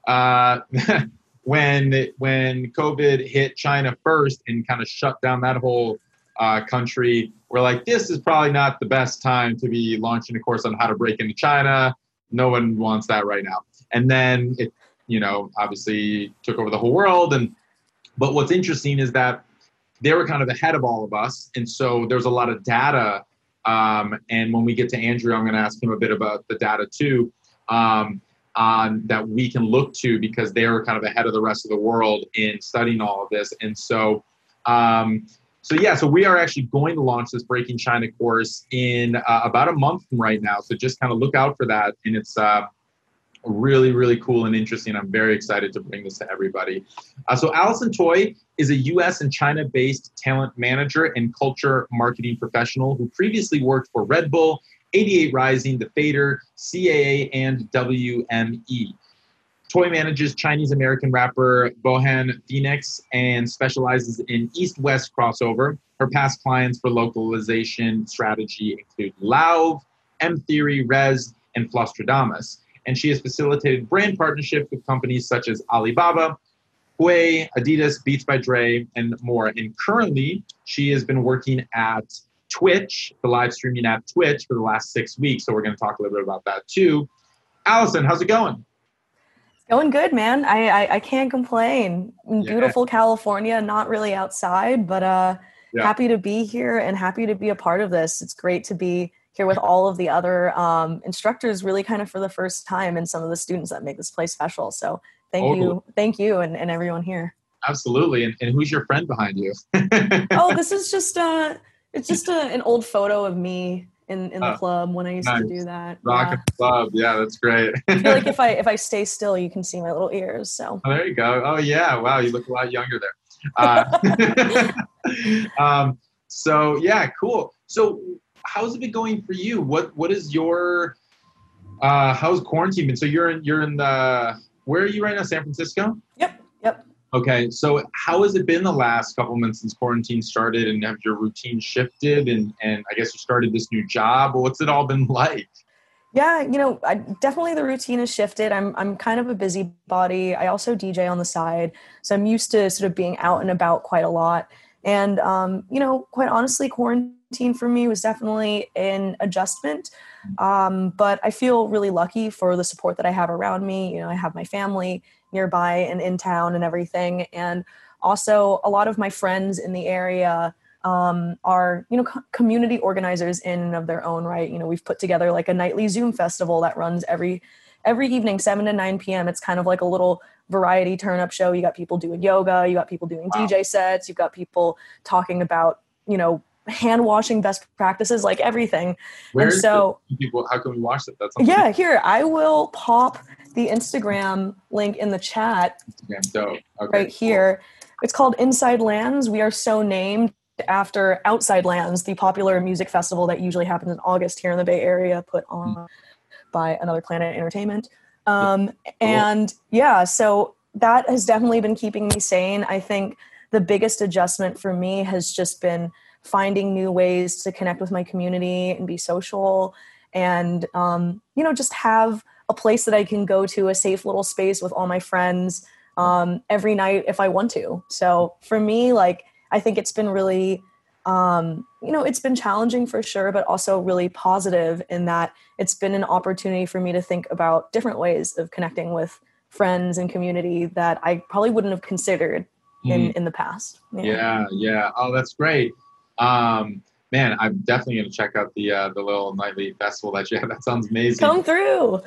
when COVID hit China first and kind of shut down that whole country, we're like, this is probably not the best time to be launching a course on how to break into China. No one wants that right now. And then it, obviously took over the whole world. But what's interesting is that they were kind of ahead of all of us. And so there's a lot of data. And when we get to Andrew, I'm going to ask him a bit about the data too, on that we can look to, because they were kind of ahead of the rest of the world in studying all of this. And so, so we are actually going to launch this Breaking China course in about a month from right now. So just kind of look out for that. And it's really, really cool and interesting. I'm very excited to bring this to everybody. So Allison Toy is a US and China-based talent manager and culture marketing professional who previously worked for Red Bull, 88 Rising, The Fader, CAA, and WME. Toy manages Chinese-American rapper Bohan Phoenix and specializes in East-West crossover. Her past clients for localization strategy include Lauv, M Theory, Rez, and Flostradamus. And she has facilitated brand partnerships with companies such as Alibaba, Huawei, Adidas, Beats by Dre, and more. And currently, she has been working at Twitch, the live streaming app Twitch, for the last 6 weeks. So we're going to talk a little bit about that too. Allison, how's it going? It's going good, man. I can't complain. Beautiful California, not really outside, but happy to be here and happy to be a part of this. It's great to be here with all of the other instructors, really kind of for the first time, and some of the students that make this place special. So thank you and everyone here. Absolutely. And who's your friend behind you? Oh, this is just an old photo of me in the club when I used to do that. Rockin' club. Yeah, that's great. I feel like if I stay still, you can see my little ears. So there you go. Oh yeah. Wow. You look a lot younger there. So yeah, cool. So how's it been going for you? What is your how's quarantine been? So you're in the, where are you right now? San Francisco? Yep. Okay. So how has it been the last couple months since quarantine started, and have your routine shifted? And I guess you started this new job. What's it all been like? Yeah, definitely the routine has shifted. I'm kind of a busybody. I also DJ on the side, so I'm used to sort of being out and about quite a lot. And quite honestly, quarantine for me was definitely an adjustment. But I feel really lucky for the support that I have around me. I have my family nearby and in town and everything. And also a lot of my friends in the area are, community organizers in and of their own right. We've put together like a nightly Zoom festival that runs every evening, 7 to 9 p.m. It's kind of like a little variety turn-up show. You got people doing yoga, you got people doing DJ sets, you've got people talking about, hand washing best practices, like everything. How can we watch that? Yeah, here, I will pop the Instagram link in the chat. Instagram, dope. Okay, right here. It's called Inside Lands. We are so named after Outside Lands, the popular music festival that usually happens in August here in the Bay Area, put on by Another Planet Entertainment. And yeah, so that has definitely been keeping me sane. I think the biggest adjustment for me has just been finding new ways to connect with my community and be social and, just have a place that I can go to, a safe little space with all my friends every night if I want to. So for me, I think it's been really, it's been challenging for sure, but also really positive in that it's been an opportunity for me to think about different ways of connecting with friends and community that I probably wouldn't have considered in the past. Yeah. Oh, that's great. Man, I'm definitely going to check out the little nightly festival that you have. That sounds amazing. Come through.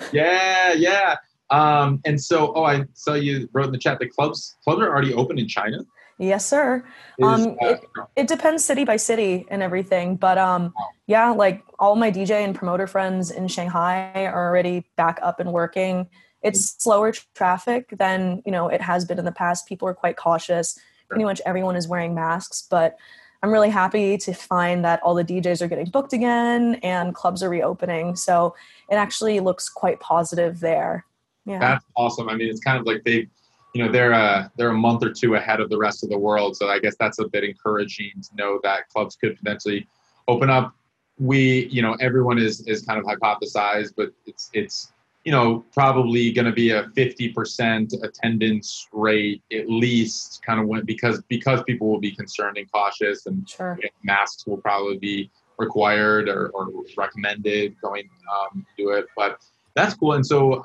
Yeah. And so, I saw you wrote in the chat that clubs are already open in China. Yes, sir. Is It depends city by city and everything, but yeah, like all my DJ and promoter friends in Shanghai are already back up and working. It's slower traffic than it has been in the past. People are quite cautious. Pretty much everyone is wearing masks, but I'm really happy to find that all the DJs are getting booked again and clubs are reopening. So it actually looks quite positive there. Yeah, that's awesome. I mean, it's kind of like they're a month or two ahead of the rest of the world. So I guess that's a bit encouraging to know that clubs could potentially open up. Everyone is kind of hypothesized, but it's probably going to be a 50% attendance rate at least, kind of because people will be concerned and cautious, and sure. Masks will probably be required or recommended going do it. But that's cool. And so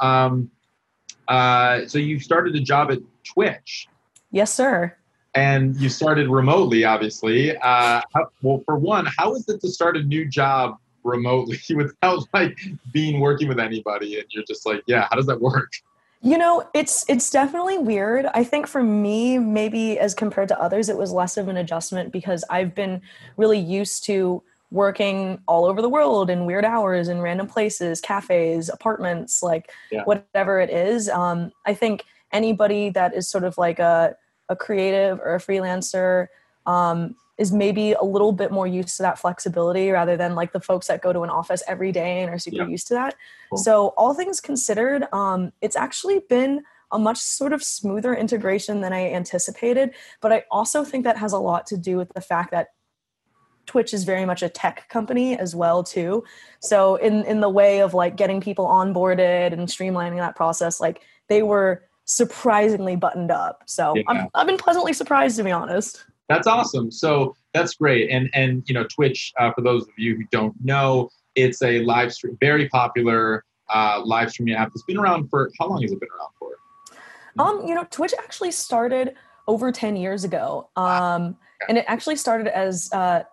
so you started a job at Twitch. Yes, sir. And you started remotely, obviously. Well, for one, how is it to start a new job remotely without working with anybody? And you're just like, yeah, how does that work? It's definitely weird. I think for me, maybe as compared to others, it was less of an adjustment because I've been really used to working all over the world in weird hours in random places, cafes, apartments, whatever it is. I think anybody that is sort of like a creative or a freelancer is maybe a little bit more used to that flexibility rather than like the folks that go to an office every day and are super used to that. Cool. So all things considered, it's actually been a much sort of smoother integration than I anticipated. But I also think that has a lot to do with the fact that Twitch is very much a tech company as well too. So in the way of like getting people onboarded and streamlining that process, like they were surprisingly buttoned up. So I've been pleasantly surprised, to be honest. That's awesome. So that's great. And Twitch, for those of you who don't know, it's a live stream, very popular live streaming app that's been around for, how long has it been around for? Twitch actually started over 10 years ago. And it actually started as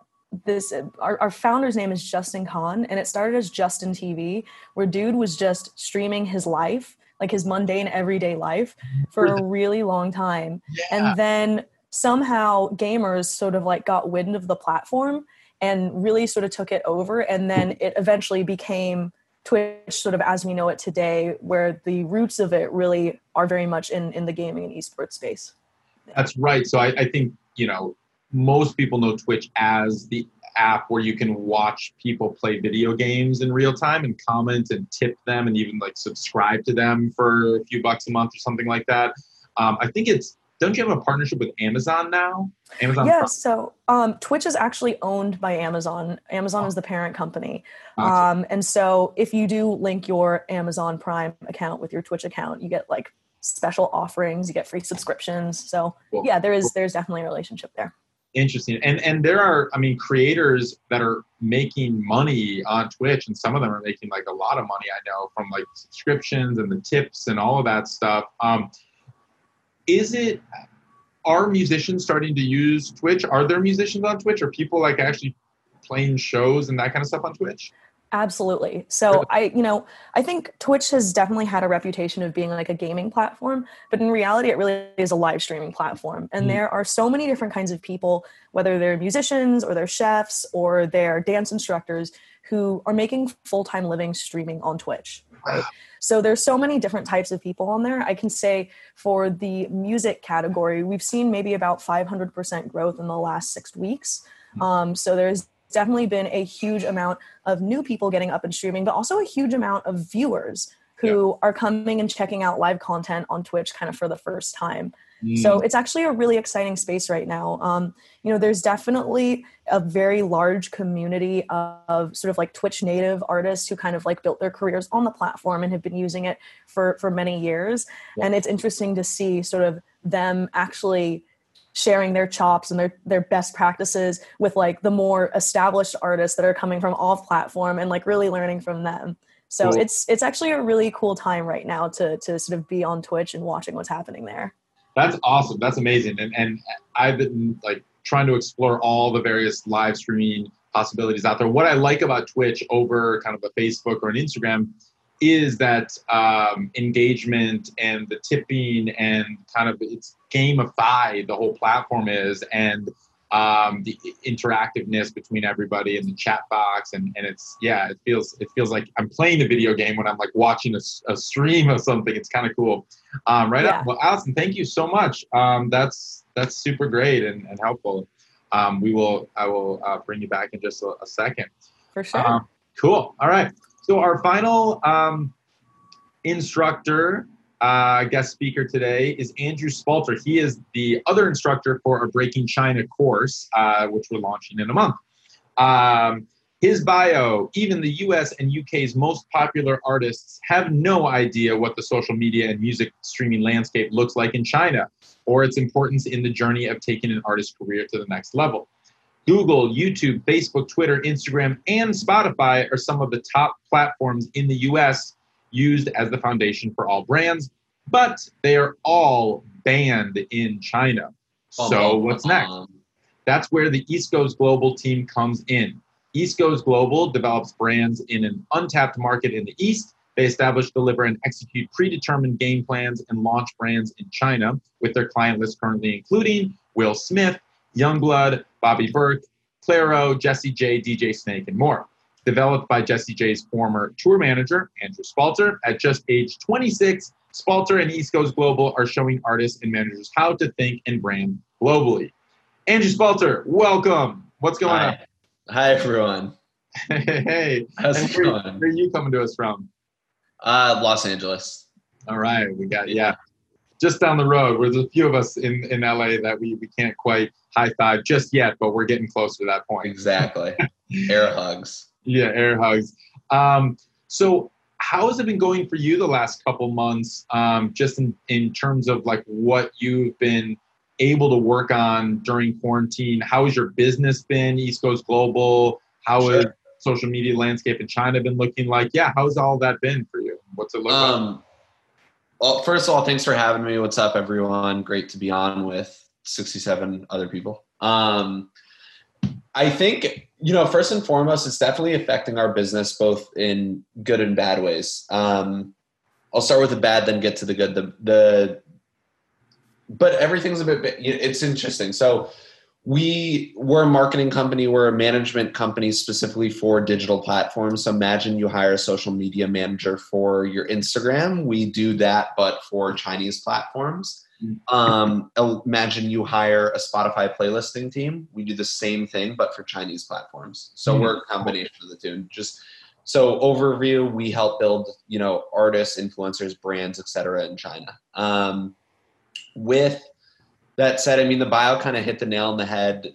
our founder's name is Justin Kahn, and it started as Justin TV, where dude was just streaming his life, like his mundane everyday life for a really long time. Yeah. And then somehow gamers sort of like got wind of the platform and really sort of took it over. And then it eventually became Twitch sort of as we know it today, where the roots of it really are very much in the gaming and esports space. That's right. So I think, most people know Twitch as the app where you can watch people play video games in real time and comment and tip them and even like subscribe to them for a few bucks a month or something like that. I think don't you have a partnership with Amazon now? Amazon. Yeah, so Twitch is actually owned by Amazon. Amazon is the parent company. And so if you do link your Amazon Prime account with your Twitch account, you get like special offerings, you get free subscriptions. So cool. Yeah, there's definitely a relationship there. Interesting. And there are, creators that are making money on Twitch, and some of them are making like a lot of money, I know, from like subscriptions and the tips and all of that stuff. Are musicians starting to use Twitch? Are there musicians on Twitch? Are people like actually playing shows and that kind of stuff on Twitch? Absolutely. So I think Twitch has definitely had a reputation of being like a gaming platform, but in reality, it really is a live streaming platform. And there are so many different kinds of people, whether they're musicians or they're chefs or they're dance instructors, who are making full-time living streaming on Twitch. Right. So there's so many different types of people on there. I can say for the music category, we've seen maybe about 500% growth in the last 6 weeks. So there's definitely been a huge amount of new people getting up and streaming, but also a huge amount of viewers who are coming and checking out live content on Twitch kind of for the first time. So it's actually a really exciting space right now. There's definitely a very large community of sort of like Twitch native artists who kind of like built their careers on the platform and have been using it for many years. Yeah. And it's interesting to see sort of them actually sharing their chops and their best practices with like the more established artists that are coming from off platform and like really learning from them. So cool. It's actually a really cool time right now to sort of be on Twitch and watching what's happening there. That's awesome. That's amazing. And I've been like trying to explore all the various live streaming possibilities out there. What I like about Twitch over kind of a Facebook or an Instagram is that engagement and the tipping and kind of it's gamified the whole platform is, and the interactiveness between everybody in the chat box, and it's it feels like I'm playing a video game when I'm like watching a stream of something. It's kind of cool. On. Well, Allison, thank you so much. That's super great and helpful. I will bring you back in just a second. For sure. Cool. All right. So our final instructor, guest speaker today is Andrew Spalter. He is the other instructor for our Breaking China course, which we're launching in a month. His bio: even the US and UK's most popular artists have no idea what the social media and music streaming landscape looks like in China, or its importance in the journey of taking an artist's career to the next level. Google, YouTube, Facebook, Twitter, Instagram, and Spotify are some of the top platforms in the US used as the foundation for all brands, but they are all banned in China. So what's next? That's where the East Goes Global team comes in. East Goes Global develops brands in an untapped market in the East. They establish, deliver, and execute predetermined game plans and launch brands in China, with their client list currently including Will Smith, Youngblood, Bobby Burke, Clairo, Jessie J, DJ Snake, and more. Developed by Jessie J's former tour manager, Andrew Spalter. At just age 26, Spalter and East Goes Global are showing artists and managers how to think and brand globally. Andrew Spalter, welcome. What's going on? Hi, everyone. Hey. How's it going? Where are you coming to us from? Los Angeles. All right. We got, just down the road. There's a few of us in LA that we can't quite high five just yet, but we're getting close to that point. Exactly. Air hugs. Yeah, air hugs. So how has it been going for you the last couple months, just in terms of like what you've been able to work on during quarantine? How has your business been, East Coast Global? How has social media landscape in China been looking like? Yeah, how's all that been for you? What's it look like? Well, first of all, thanks for having me. What's up, everyone? Great to be on with 67 other people. I think, first and foremost, it's definitely affecting our business both in good and bad ways. I'll start with the bad, then get to the good. But everything's a bit, it's interesting. So we're a marketing company. We're a management company specifically for digital platforms. So imagine you hire a social media manager for your Instagram. We do that, but for Chinese platforms. Imagine you hire a Spotify playlisting team. We do the same thing, but for Chinese platforms. So we're a combination of the two. So overview, we help build, artists, influencers, brands, et cetera, in China. With that said, the bio kind of hit the nail on the head.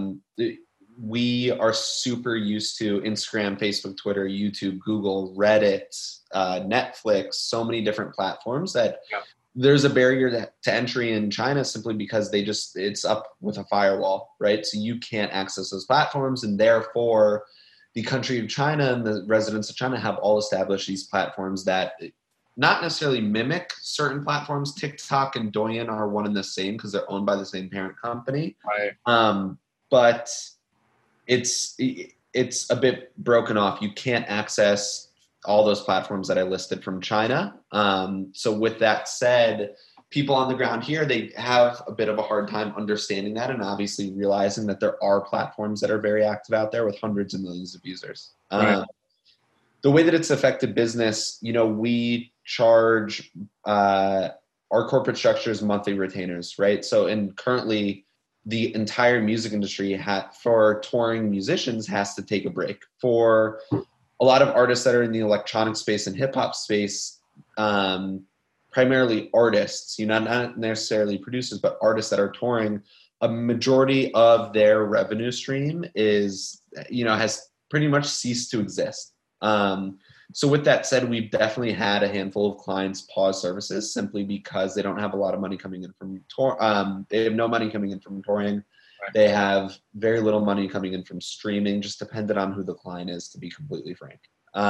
We are super used to Instagram, Facebook, Twitter, YouTube, Google, Reddit, Netflix, so many different platforms that there's a barrier to entry in China simply because it's up with a firewall, right? So you can't access those platforms, and therefore the country of China and the residents of China have all established these platforms that not necessarily mimic certain platforms. TikTok and Douyin are one and the same because they're owned by the same parent company. Right. But it's a bit broken off. You can't access all those platforms that I listed from China. So with that said, people on the ground here, they have a bit of a hard time understanding that and obviously realizing that there are platforms that are very active out there with hundreds of millions of users. Right. The way that it's affected business, we charge our corporate structures monthly retainers, right? So, and currently the entire music industry for touring musicians has to take a break. For a lot of artists that are in the electronic space and hip hop space, primarily artists, not necessarily producers, but artists that are touring, a majority of their revenue stream is, has pretty much ceased to exist. So with that said, we've definitely had a handful of clients pause services simply because they don't have a lot of money coming in from tour. They have no money coming in from touring. Right. They have very little money coming in from streaming, just dependent on who the client is, to be completely frank.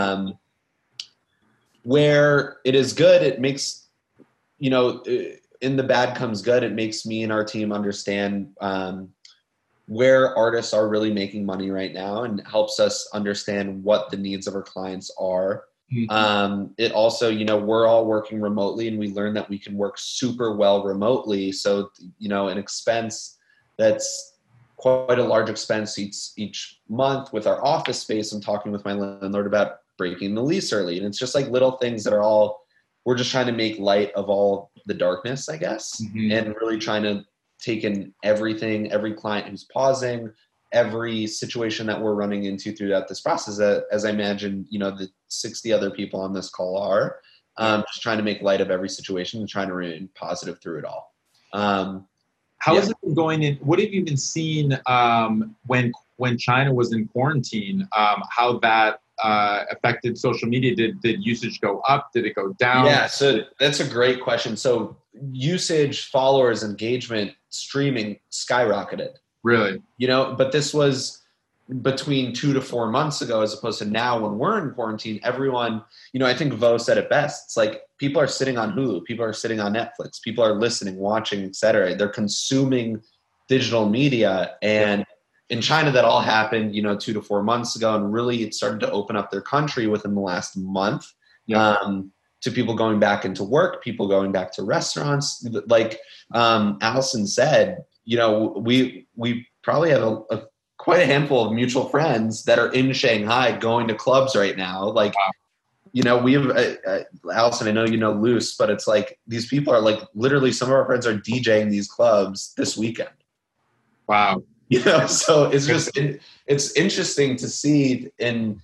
Where it is good, it makes, in the bad comes good. It makes me and our team understand where artists are really making money right now and helps us understand what the needs of our clients are It also, we're all working remotely, and we learned that we can work super well remotely. So, an expense that's quite a large expense each month with our office space. I'm talking with my landlord about breaking the lease early. And it's just like little things that we're just trying to make light of all the darkness, I guess, and really trying to take in everything, every client who's pausing, every situation that we're running into throughout this process, as I imagine, the 60 other people on this call are, just trying to make light of every situation and trying to remain positive through it all. How has it been going in? What have you been seeing when China was in quarantine? How that affected social media? Did usage go up? Did it go down? Yeah, so that's a great question. So usage, followers, engagement, streaming skyrocketed. Really? But this was between 2 to 4 months ago, as opposed to now when we're in quarantine. Everyone, I think Vo said it best. It's like people are sitting on Hulu, people are sitting on Netflix, people are listening, watching, etc. They're consuming digital media. And in China, that all happened, 2 to 4 months ago. And really it started to open up their country within the last month. To people going back into work, people going back to restaurants. Like Allison said, we probably have quite a handful of mutual friends that are in Shanghai going to clubs right now. Like, we have, Allison, I know Loose, but it's like these people are like literally some of our friends are DJing these clubs this weekend. Wow. So it's just, it's interesting to see. And,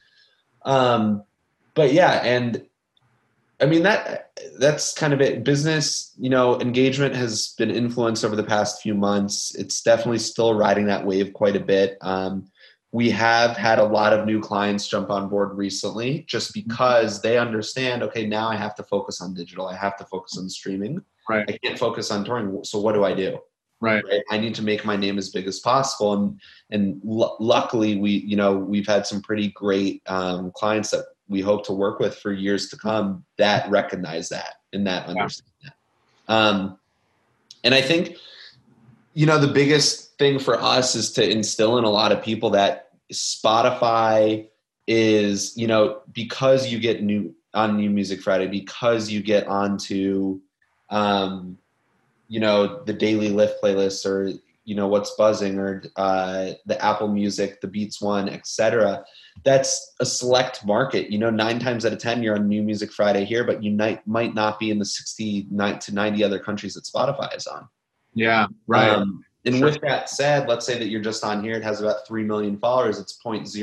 but yeah, and I mean, that's kind of it. Business, engagement has been influenced over the past few months. It's definitely still riding that wave quite a bit. We have had a lot of new clients jump on board recently just because they understand, okay, now I have to focus on digital. I have to focus on streaming. Right. I can't focus on touring. So what do I do? Right. I need to make my name as big as possible. And luckily we've had some pretty great clients that we hope to work with for years to come that recognize that and that understand that. And I think, the biggest thing for us is to instill in a lot of people that Spotify is, because you get on New Music Friday, because you get onto, the Daily Lift playlist or, What's Buzzing or the Apple Music, the Beats One, etc. That's a select market. 9 times out of 10, you're on New Music Friday here, but you might not be in the 69 to 90 other countries that Spotify is on. Yeah, right. And with that said, let's say that you're just on here. It has about 3 million followers. It's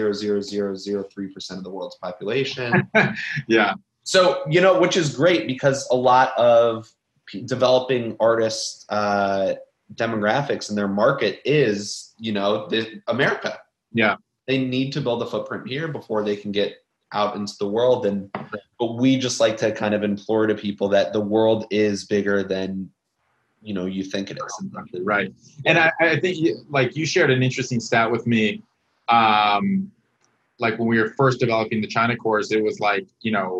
0.00003% of the world's population. Yeah. So, which is great because a lot of developing artists, demographics and their market is, America. Yeah. They need to build a footprint here before they can get out into the world. But we just like to kind of implore to people that the world is bigger than, you think it is. Right. And I think you shared an interesting stat with me. Like when we were first developing the China course, it was like,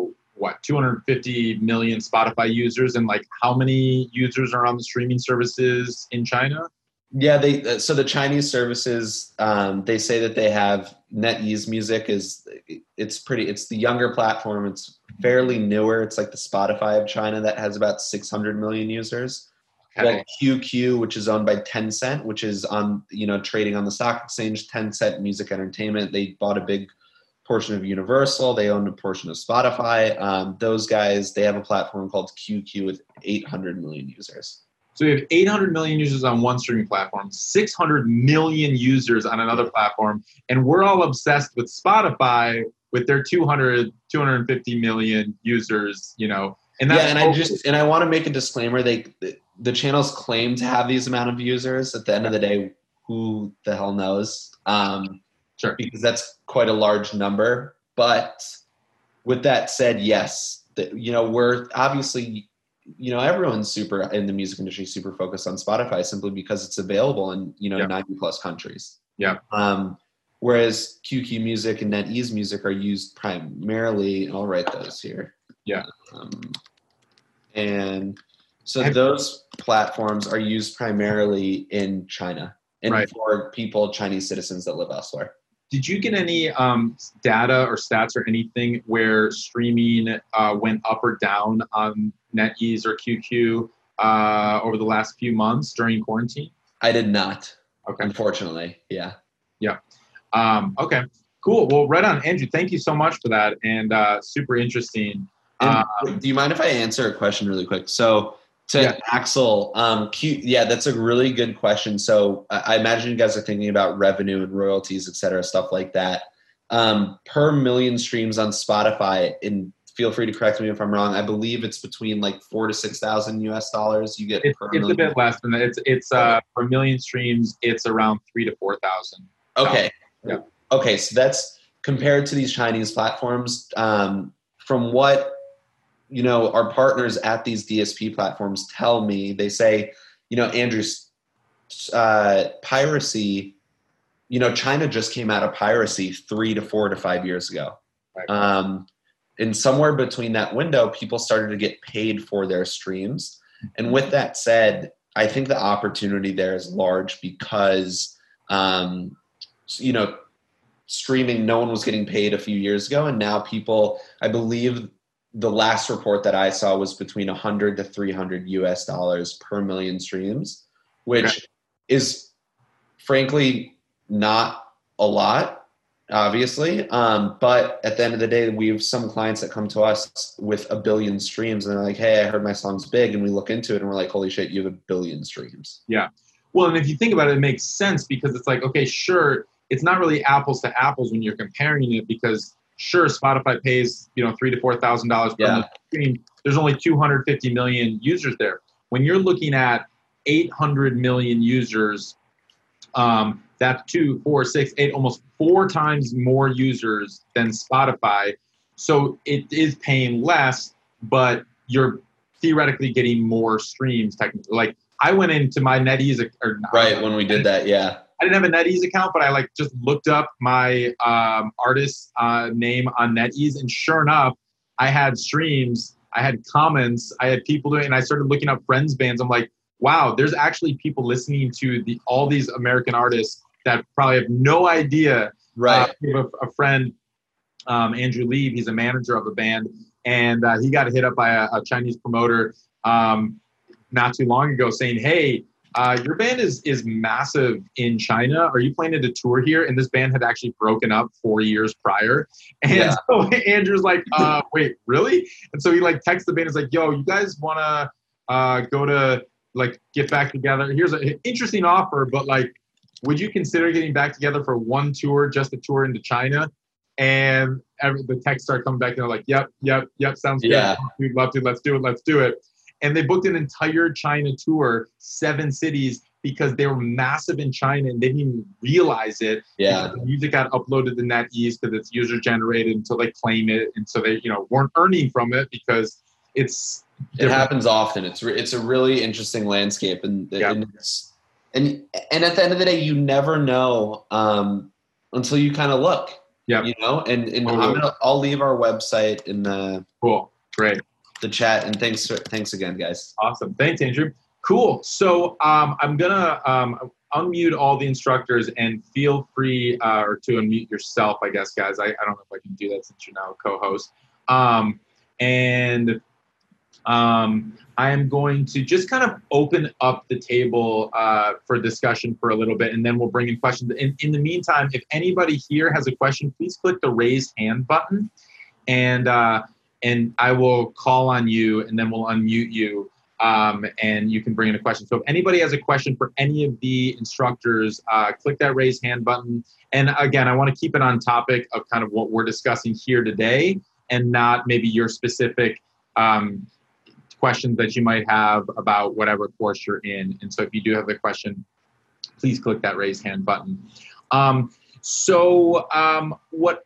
250 million Spotify users, and like how many users are on the streaming services in China? Yeah, so the Chinese services, they say that they have NetEase Music it's the younger platform. It's fairly newer. It's like the Spotify of China that has about 600 million users. Okay. Well, QQ, which is owned by Tencent, which is on, trading on the stock exchange, Tencent Music Entertainment. They bought a big portion of Universal. They own a portion of Spotify. Those guys, they have a platform called QQ with 800 million users. So we have 800 million users on one streaming platform, 600 million users on another platform, and we're all obsessed with Spotify with their 250 million users, And that's I want to make a disclaimer. The channels claim to have these amount of users. At the end of the day, who the hell knows? Sure. Because that's quite a large number. But with that said, yes, we're obviously, everyone's super in the music industry, super focused on Spotify simply because it's available in, 90 plus countries. Yeah. Whereas QQ Music and NetEase Music are used primarily, and I'll write those here. Yeah. And so those platforms are used primarily in China and for people, Chinese citizens that live elsewhere. did you get any data or stats or anything where streaming went up or down on NetEase or QQ over the last few months during quarantine? I did not. Okay. Unfortunately. Yeah. Yeah. Okay. Cool. Well, right on, Andrew. Thank you so much for that, and super interesting. And do you mind if I answer a question really quick? So to Axel, that's a really good question. So I imagine you guys are thinking about revenue and royalties, et cetera, stuff like that. Per million streams on Spotify, and feel free to correct me if I'm wrong, I believe it's between like $4,000 to $6,000 you get per million. It's a bit less than that. It's per million streams, it's around $3,000 to $4,000. Okay. Yeah. Okay, so that's compared to these Chinese platforms. From what our partners at these DSP platforms tell me, they say, Andrew's piracy. China just came out of piracy 3 to 4 to 5 years ago, Right. And somewhere between that window, people started to get paid for their streams. And with that said, I think the opportunity there is large because, streaming, no one was getting paid a few years ago. And now people, I believe the last report that I saw was between $100 to $300 per million streams, which is frankly not a lot, obviously. But at the end of the day, we have some clients that come to us with 1 billion streams and they're like, hey, I heard my song's big. And we look into it and we're like, holy shit, you have 1 billion streams. Yeah. Well, and if you think about it, it makes sense because it's like, okay, sure, it's not really apples to apples when you're comparing it because sure, Spotify pays, $3,000 to $4,000 per stream. There's only 250 million users there. When you're looking at 800 million users, that's 2, 4, 6, 8, almost 4 times more users than Spotify. So it is paying less, but you're theoretically getting more streams technically. Like I went into my NetEase when we did that, yeah. I didn't have a NetEase account, but I just looked up my artist name on NetEase, and sure enough, I had streams, I had comments, I had people doing, and I started looking up friends bands. I'm like, wow, there's actually people listening to all these American artists that probably have no idea. Right. We have a friend, Andrew Lee. He's a manager of a band, and he got hit up by a Chinese promoter not too long ago, saying, "Hey, your band is massive in China. Are you planning to tour here?" And this band had actually broken up 4 years prior. And so Andrew's like, wait, really? And so he texts the band. He's like, yo, you guys want to go to get back together? Here's an interesting offer, but would you consider getting back together for one tour, just a tour into China? And the texts start coming back and they're like, yep, sounds good. We'd love to. Let's do it. And they booked an entire China tour, 7 cities, because they were massive in China and they didn't even realize it. Yeah. The music got uploaded to NetEase because it's user generated until they claim it. And so they, weren't earning from it because it happens often. It's a really interesting landscape. And at the end of the day, you never know until you kind of look. Yeah. And I'll leave our website in the the chat, and thanks again, guys. Awesome. Thanks, Andrew. Cool. So I'm gonna unmute all the instructors and feel free or to unmute yourself, I guess, guys. I don't know if I can do that since you're now a co-host. I am going to just kind of open up the table for discussion for a little bit, and then we'll bring in questions. In the meantime, if anybody here has a question, please click the raise hand button, and I will call on you, and then we'll unmute you, and you can bring in a question. So if anybody has a question for any of the instructors, click that raise hand button. And again, I want to keep it on topic of kind of what we're discussing here today, and not maybe your specific questions that you might have about whatever course you're in. And so if you do have a question, please click that raise hand button. What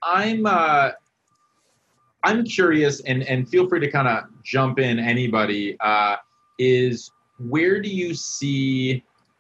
I'm curious, and feel free to kind of jump in, anybody, is what do you see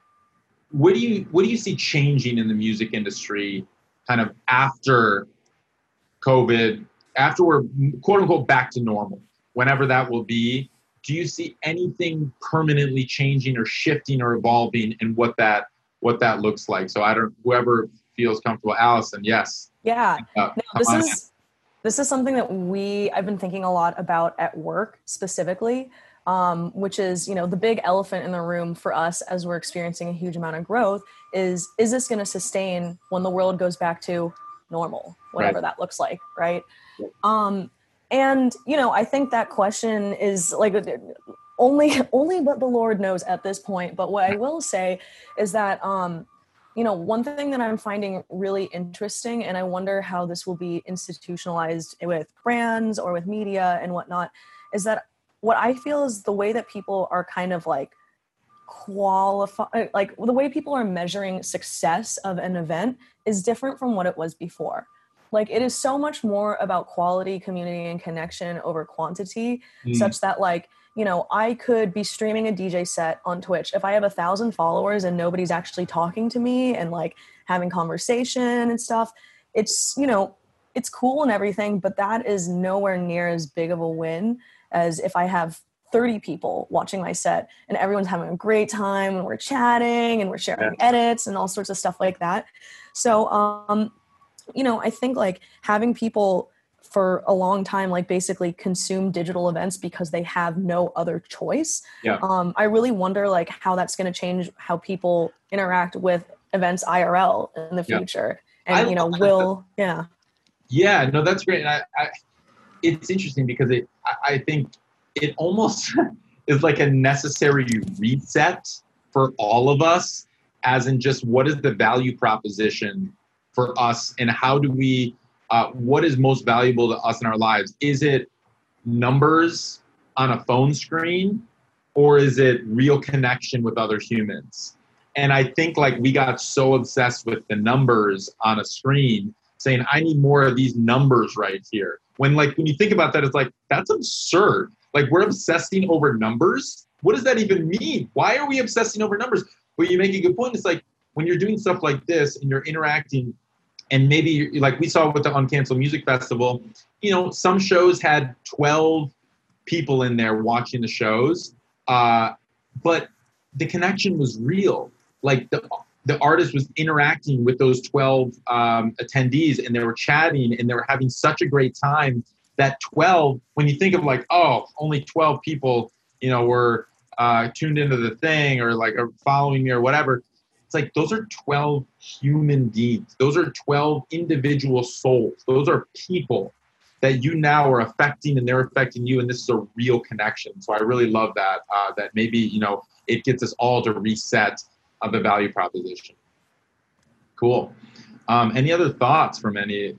changing in the music industry kind of after COVID, after we're quote unquote back to normal, whenever that will be? Do you see anything permanently changing or shifting or evolving, and what that looks like? So whoever feels comfortable. Allison, yes. Yeah. No, this is something that I've been thinking a lot about at work specifically, which is, the big elephant in the room for us as we're experiencing a huge amount of growth is this going to sustain when the world goes back to normal, whatever that looks like, right? And, I think that question is like only what the Lord knows at this point. But what I will say is that, one thing that I'm finding really interesting, and I wonder how this will be institutionalized with brands or with media and whatnot, is that what I feel is the way that people are kind of like the way people are measuring success of an event is different from what it was before. Like, it is so much more about quality, community, and connection over quantity, such that I could be streaming a DJ set on Twitch. If I have 1,000 followers and nobody's actually talking to me and like having conversation and stuff, it's cool and everything, but that is nowhere near as big of a win as if I have 30 people watching my set and everyone's having a great time and we're chatting and we're sharing edits and all sorts of stuff like that. So, I think like having people for a long time, like basically consume digital events because they have no other choice. Yeah. I really wonder like how that's going to change how people interact with events IRL in the future. And, Yeah, no, that's great. And it's interesting because I think it almost is like a necessary reset for all of us, as in just what is the value proposition for us and how do we, what is most valuable to us in our lives? Is it numbers on a phone screen or is it real connection with other humans? And I think like we got so obsessed with the numbers on a screen saying, I need more of these numbers right here. When you think about that, it's like, that's absurd. Like, we're obsessing over numbers. What does that even mean? Why are we obsessing over numbers? Well, you make a good point. It's like when you're doing stuff like this and you're interacting, and maybe like we saw with the Uncanceled Music Festival, some shows had 12 people in there watching the shows, but the connection was real. Like the artist was interacting with those 12 attendees and they were chatting and they were having such a great time. That 12, when you think of like, oh, only 12 people, were tuned into the thing or like are following me or whatever. It's like, those are 12 human beings. Those are 12 individual souls. Those are people that you now are affecting and they're affecting you. And this is a real connection. So I really love that, that maybe, it gets us all to reset the value proposition. Cool. Any other thoughts from any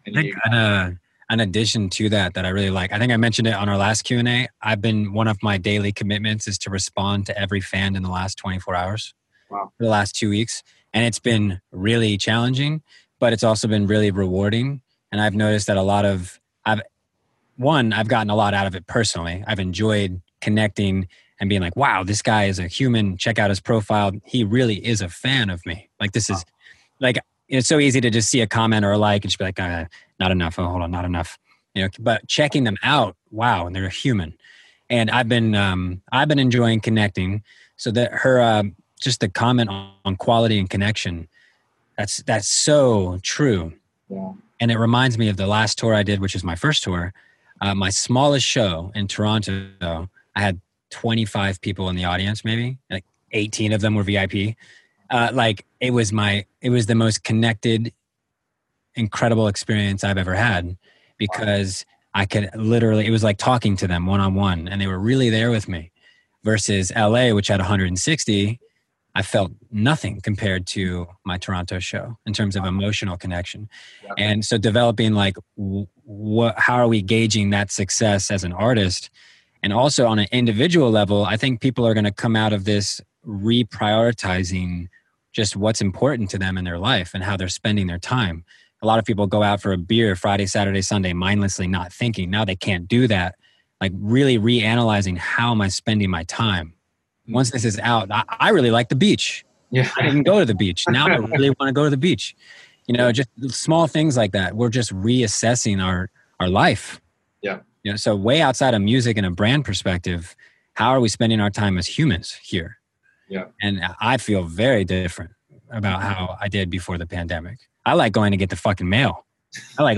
in addition to that I really like, I think I mentioned it on our last Q&A. One of my daily commitments is to respond to every fan in the last 24 hours. Wow. For the last 2 weeks. And it's been really challenging, but it's also been really rewarding. And I've noticed that I've gotten a lot out of it personally. I've enjoyed connecting and being like, wow, this guy is a human. Check out his profile. He really is a fan of me. Like, this is like, it's so easy to just see a comment or a like and just be like, not enough. Oh, hold on, not enough. But checking them out, wow, and they're a human. And I've been enjoying connecting. So that her, just the comment on quality and connection, that's so true. Yeah. And it reminds me of the last tour I did, which is my first tour. My smallest show in Toronto, I had 25 people in the audience, maybe like 18 of them were VIP. It was the most connected, incredible experience I've ever had because I could literally, it was like talking to them one-on-one and they were really there with me versus LA, which had 160. I felt nothing compared to my Toronto show in terms of emotional connection. Yeah. And so developing like, how are we gauging that success as an artist? And also on an individual level, I think people are going to come out of this reprioritizing just what's important to them in their life and how they're spending their time. A lot of people go out for a beer Friday, Saturday, Sunday, mindlessly not thinking. Now they can't do that. Like really reanalyzing, how am I spending my time? Once this is out, I really like the beach. Yeah. I didn't go to the beach. Now I really want to go to the beach. Just small things like that. We're just reassessing our life. Yeah. So way outside of music and a brand perspective, how are we spending our time as humans here? Yeah. And I feel very different, about how I did before the pandemic. I like going to get the fucking mail. I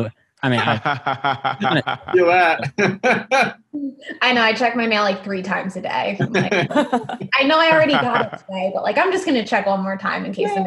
Feel that. I know. I check my mail like 3 times a day. I'm like, I know I already got it today, but like I'm just gonna check one more time in case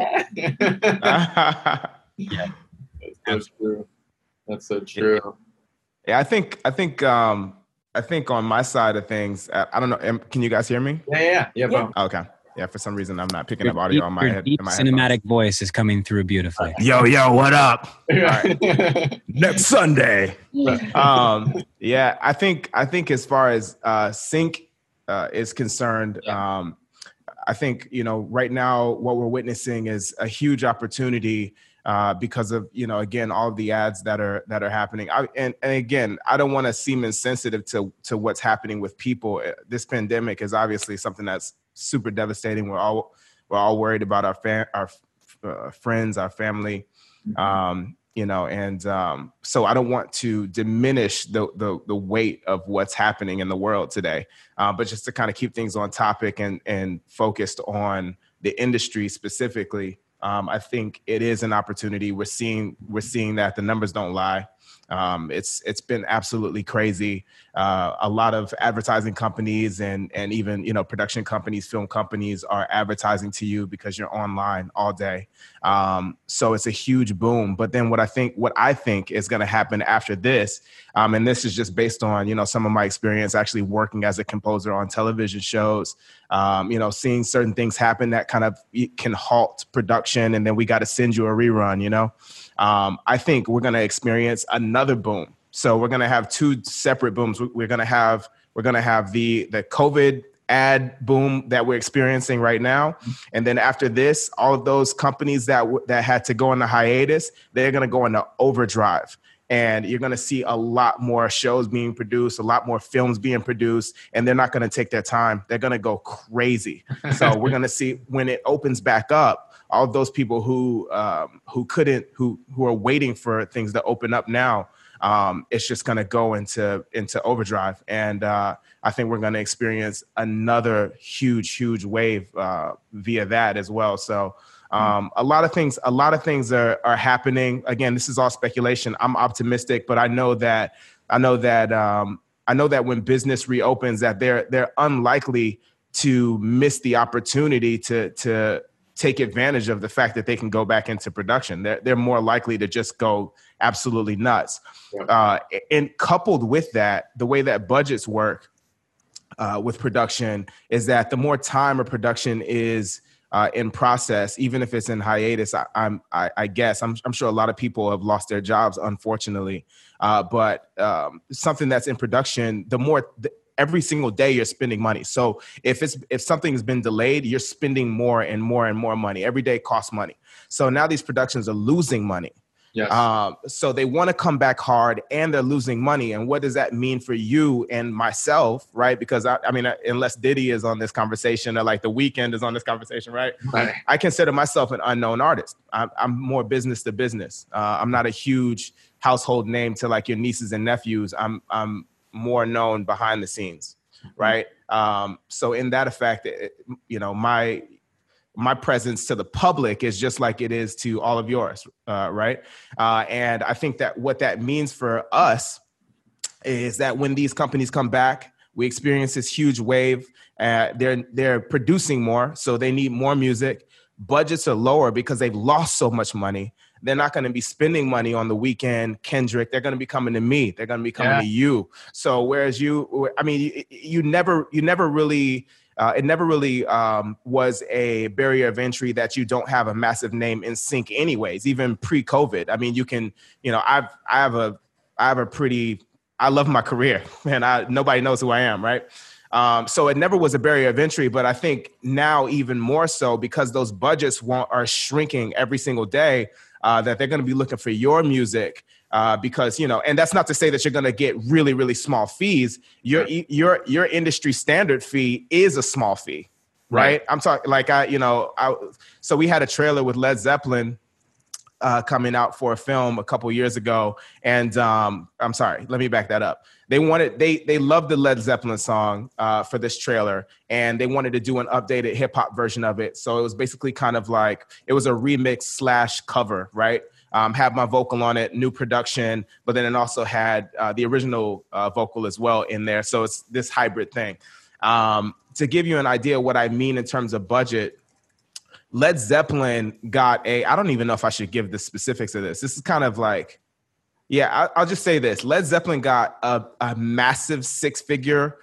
Yeah, That's so true. That's so true. Yeah, I think on my side of things, I don't know. Can you guys hear me? Yeah. Okay. Yeah, for some reason I'm not picking up audio on my head. Deep cinematic voice is coming through beautifully. Yo, what up? All right. Next Sunday. Yeah, I think as far as sync is concerned, I think right now what we're witnessing is a huge opportunity because of again all of the ads that are happening. And again, I don't want to seem insensitive to what's happening with people. This pandemic is obviously something that's super devastating. We're all worried about our friends, our family, so I don't want to diminish the weight of what's happening in the world today, but just to kind of keep things on topic and focused on the industry specifically. I think it is an opportunity. We're seeing that the numbers don't lie. It's been absolutely crazy. A lot of advertising companies and even production companies, film companies are advertising to you because you're online all day. So it's a huge boom. But then what I think is going to happen after this, and this is just based on some of my experience actually working as a composer on television shows. Seeing certain things happen that kind of can halt production, and then we got to send you a rerun. I think we're going to experience another boom. So we're going to have 2 separate booms. We're going to have the COVID ad boom that we're experiencing right now. And then after this, all of those companies that had to go into hiatus, they're going to go into overdrive. And you're going to see a lot more shows being produced, a lot more films being produced, and they're not going to take their time. They're going to go crazy. So we're going to see when it opens back up, all of those people who are waiting for things to open up now, it's just going to go into overdrive. And I think we're going to experience another huge wave via that as well. So a lot of things are happening. Again, this is all speculation. I'm optimistic, but I know that when business reopens, that they're unlikely to miss the opportunity to take advantage of the fact that they can go back into production. They're more likely to just go absolutely nuts. Yeah. And coupled with that, the way that budgets work with production is that the more time a production is in process, even if it's in hiatus, I guess I'm sure a lot of people have lost their jobs, unfortunately. But something that's in production, every single day you're spending money. So if something's been delayed, you're spending more and more and more money. Every day costs money. So now these productions are losing money. Yes. So they want to come back hard and they're losing money. And what does that mean for you and myself, right? Because I mean, unless Diddy is on this conversation or like The Weeknd is on this conversation, right? I consider myself an unknown artist. I'm more business to business. I'm not a huge household name to like your nieces and nephews. I'm more known behind the scenes, right? So in that effect, my presence to the public is just like it is to all of yours, right? And I think that what that means for us is that when these companies come back, we experience this huge wave. They're producing more, so they need more music. Budgets are lower because they've lost so much money. They're not going to be spending money on The Weeknd, Kendrick. They're going to be coming to me. They're going to be coming to you. So whereas you never really, it never really was a barrier of entry that you don't have a massive name in sync anyways, even pre-COVID. I mean, you can, I love my career and nobody knows who I am, right? So it never was a barrier of entry, but I think now even more so because those budgets are shrinking every single day, that they're going to be looking for your music because, and that's not to say that you're going to get really, really small fees. Your industry standard fee is a small fee, right? I'm talking like, so we had a trailer with Led Zeppelin coming out for a film a couple years ago. And I'm sorry, let me back that up. They loved the Led Zeppelin song for this trailer, and they wanted to do an updated hip hop version of it. So it was basically kind of like, it was a remix / cover, right? Had my vocal on it, new production, but then it also had the original vocal as well in there. So it's this hybrid thing. To give you an idea what I mean in terms of budget, Led Zeppelin got I don't even know if I should give the specifics of this. This is kind of like, I'll just say this. Led Zeppelin got a massive 6-figure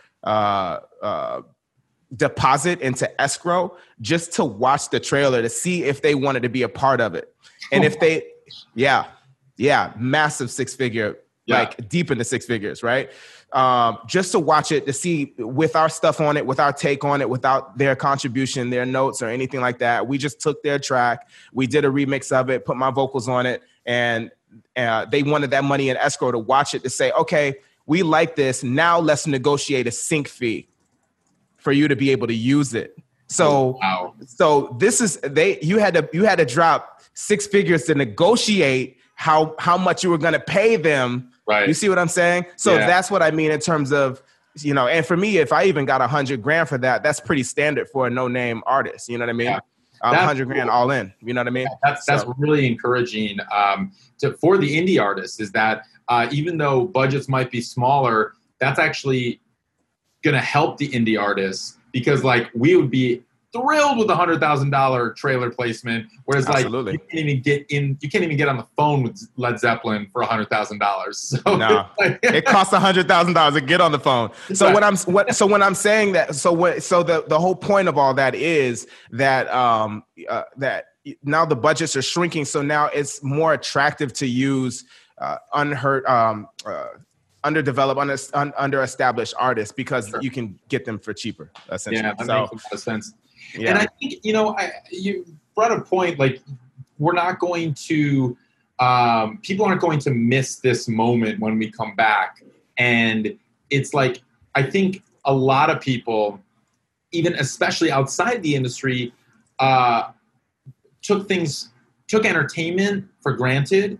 deposit into escrow just to watch the trailer to see if they wanted to be a part of it. And if they, massive 6-figure, like deep into 6 figures, right? Just to watch it, to see with our stuff on it, with our take on it, without their contribution, their notes or anything like that. We just took their track. We did a remix of it, put my vocals on it, and they wanted that money in escrow to watch it, to say, okay, we like this. Now let's negotiate a sync fee for you to be able to use it. So, so this is, you had to drop 6 figures to negotiate how much you were going to pay them. Right. You see what I'm saying? So that's what I mean in terms of, and for me, if I even got $100,000 for that, that's pretty standard for a no-name artist. You know what I mean? Yeah. $100,000 all in. You know what I mean? That's really encouraging for the indie artists, is that even though budgets might be smaller, that's actually going to help the indie artists, because like we would be thrilled with a $100,000 trailer placement, whereas Absolutely. like you can't even get on the phone with Led Zeppelin for $100,000. So no, it costs $100,000 to get on the phone. So when I'm saying that, the whole point of all that is that that now the budgets are shrinking, so now it's more attractive to use underdeveloped, under-established artists, because you can get them for cheaper, essentially. Yeah, that makes a lot of sense. Yeah. And I think, you brought a point, like we're not going to, people aren't going to miss this moment when we come back. And it's like, I think a lot of people, even especially outside the industry, took entertainment for granted,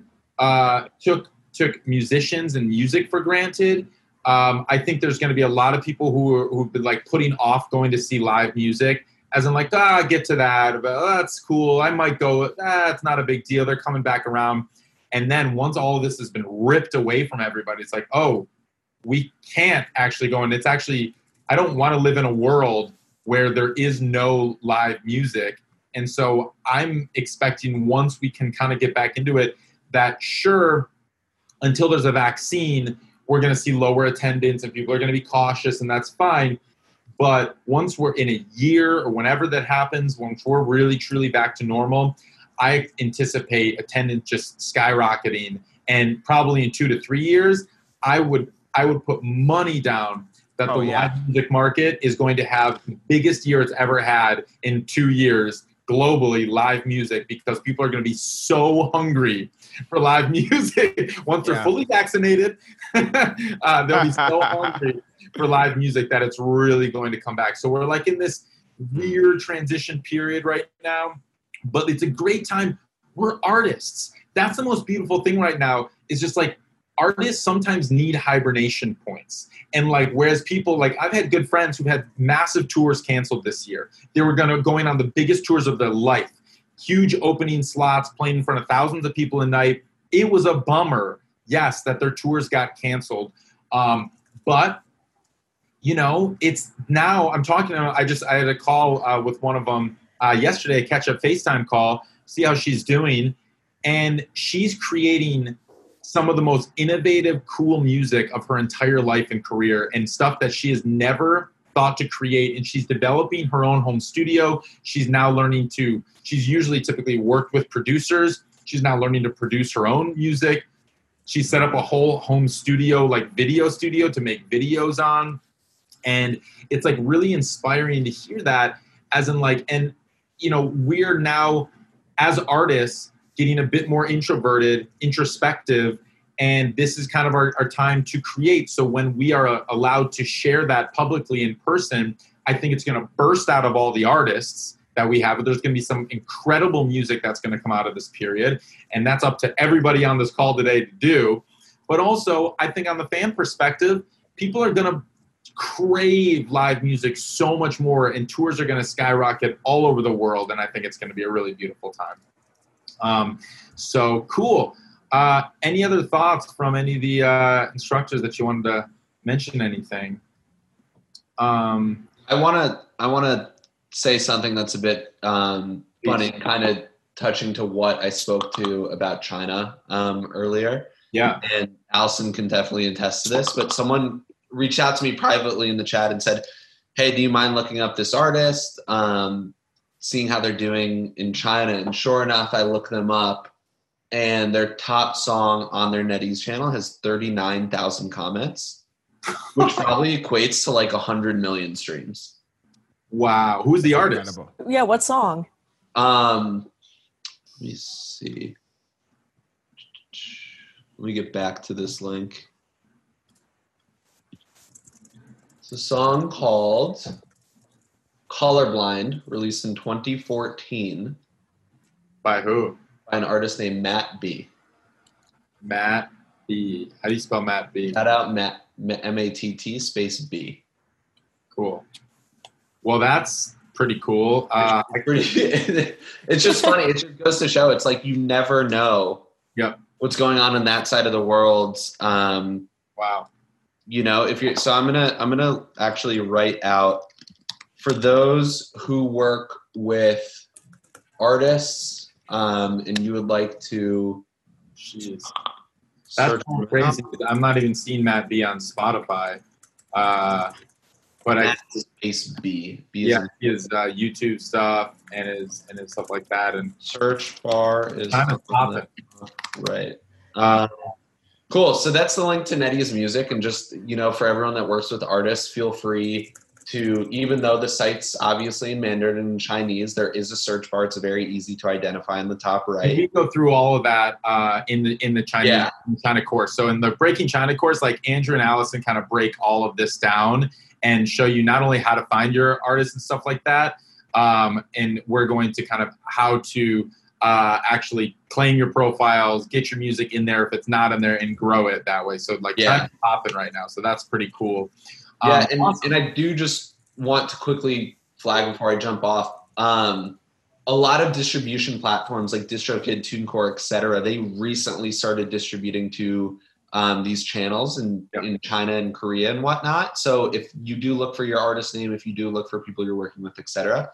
took musicians and music for granted. I think there's going to be a lot of people who've been like putting off going to see live music, as in like, get to that, but that's cool. I might go, it's not a big deal. They're coming back around. And then once all of this has been ripped away from everybody, it's like, we can't actually go. And it's actually, I don't want to live in a world where there is no live music. And so I'm expecting, once we can kind of get back into it, that sure, until there's a vaccine, we're going to see lower attendance and people are going to be cautious, and that's fine. But once we're in a year or whenever that happens, once we're really truly back to normal, I anticipate attendance just skyrocketing. And probably in 2 to 3 years, I would put money down that the live music market is going to have the biggest year it's ever had in 2 years globally, live music, because people are going to be so hungry for live music. Once they're fully vaccinated, they'll be so hungry for live music that it's really going to come back. So we're like in this weird transition period right now, but it's a great time. We're artists. That's the most beautiful thing right now, is just like artists sometimes need hibernation points. And like, whereas people, like I've had good friends who had massive tours canceled this year. They were going on the biggest tours of their life, huge opening slots, playing in front of thousands of people a night. It was a bummer, yes, that their tours got canceled. But it's now, I'm talking to, I had a call with one of them yesterday, a catch-up FaceTime call, see how she's doing. And she's creating some of the most innovative, cool music of her entire life and career, and stuff that she has never thought to create. And she's developing her own home studio. She's now she's usually typically worked with producers. She's now learning to produce her own music. She set up a whole home studio, like video studio, to make videos on. And it's like really inspiring to hear that, as in like, and we're now as artists getting a bit more introverted, introspective, and this is kind of our time to create. So when we are allowed to share that publicly in person, I think it's going to burst out of all the artists that we have, but there's going to be some incredible music that's going to come out of this period. And that's up to everybody on this call today to do. But also, I think on the fan perspective, people are going to crave live music so much more, and tours are going to skyrocket all over the world. And I think it's going to be a really beautiful time. So cool. Any other thoughts from any of the instructors that you wanted to mention? Anything? I want to say something that's a bit funny, kind of touching to what I spoke to about China earlier. Yeah. And Allison can definitely attest to this, but someone reached out to me privately in the chat and said, hey, do you mind looking up this artist, seeing how they're doing in China? And sure enough, I look them up, and their top song on their NetEase channel has 39,000 comments, which probably equates to like 100 million streams. Wow. Who's the artist? Yeah, what song? Let me see. Let me get back to this link. It's a song called Colorblind, released in 2014. By who? By an artist named Matt B. Matt B. How do you spell Matt B? Shout out Matt, M-A-T-T space B. Cool. Well, that's pretty cool. It's just funny. It just goes to show it's like you never know what's going on in that side of the world. Wow. You know, if you're so I'm gonna actually write out for those who work with artists and you would like to that's crazy. I'm not even seeing Matt B on Spotify. But Matt space B. His YouTube stuff and his stuff like that, and search bar is kind of popping. Right. Cool. So that's the link to NetEase Music, and just for everyone that works with artists, feel free to, even though the site's obviously in Mandarin and Chinese, there is a search bar. It's very easy to identify in the top right. We go through all of that in the China course. So in the Breaking China course, like Andrew and Allison kind of break all of this down and show you not only how to find your artists and stuff like that, and we're going to kind of how to actually claim your profiles, get your music in there if it's not in there, and grow it that way. So China's popping right now. So that's pretty cool. And I do just want to quickly flag before I jump off. A lot of distribution platforms like DistroKid, TuneCore, etc., they recently started distributing to these channels in China and Korea and whatnot. So if you do look for your artist name, if you do look for people you're working with, etc.,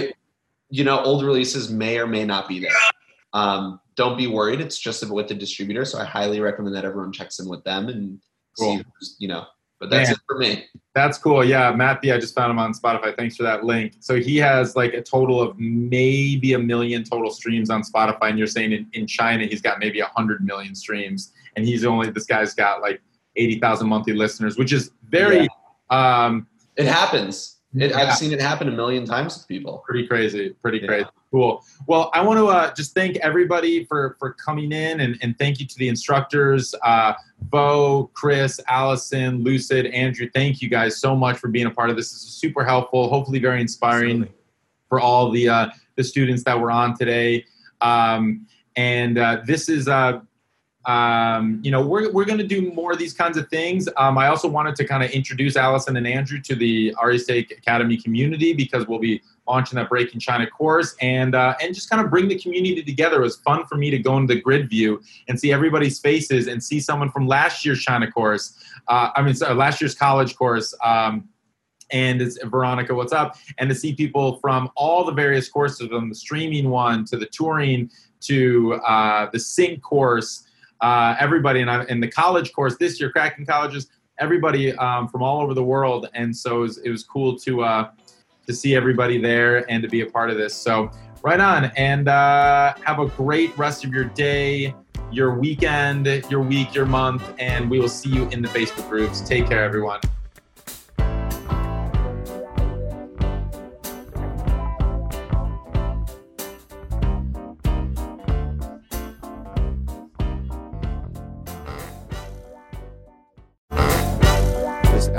old releases may or may not be there. Don't be worried. It's just with the distributor. So I highly recommend that everyone checks in with them and see who's, but that's it for me. That's cool. Yeah. Matt B, I just found him on Spotify. Thanks for that link. So he has like a total of maybe 1 million total streams on Spotify. And you're saying in China, he's got maybe 100 million streams. And this guy's got like 80,000 monthly listeners, which is very, it happens. I've seen it happen 1 million times with people. Pretty crazy. Cool. Well, I want to just thank everybody for coming in, and thank you to the instructors, Bo, Chris, Allison, Lucid, Andrew. Thank you guys so much for being a part of this. This is super helpful, hopefully very inspiring for all the students that were on today. This is we're going to do more of these kinds of things. I also wanted to kind of introduce Allison and Andrew to the REState Academy community, because we'll be launching that Breaking China course and just kind of bring the community together. It was fun for me to go into the grid view and see everybody's faces and see someone from last year's China course. Last year's college course. And it's Veronica, what's up? And to see people from all the various courses, from the streaming one to the touring to the sync course. Everybody in the college course this year, cracking colleges, everybody from all over the world. And so it was cool to see everybody there and to be a part of this. So right on, and have a great rest of your day, your weekend, your week, your month, and we will see you in the Facebook groups. Take care, everyone.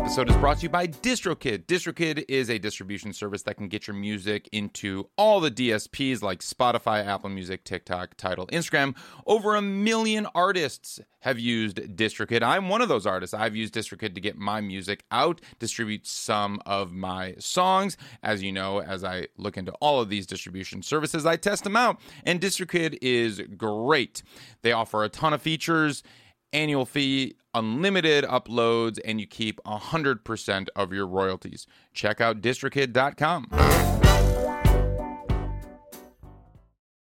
episode is brought to you by DistroKid. DistroKid is a distribution service that can get your music into all the DSPs like Spotify, Apple Music, TikTok, Tidal, Instagram. Over 1 million artists have used DistroKid. I'm one of those artists. I've used DistroKid to get my music out, distribute some of my songs. As you know, as I look into all of these distribution services, I test them out. And DistroKid is great. They offer a ton of features, annual fee, unlimited uploads, and you keep 100% of your royalties. Check out distrokid.com.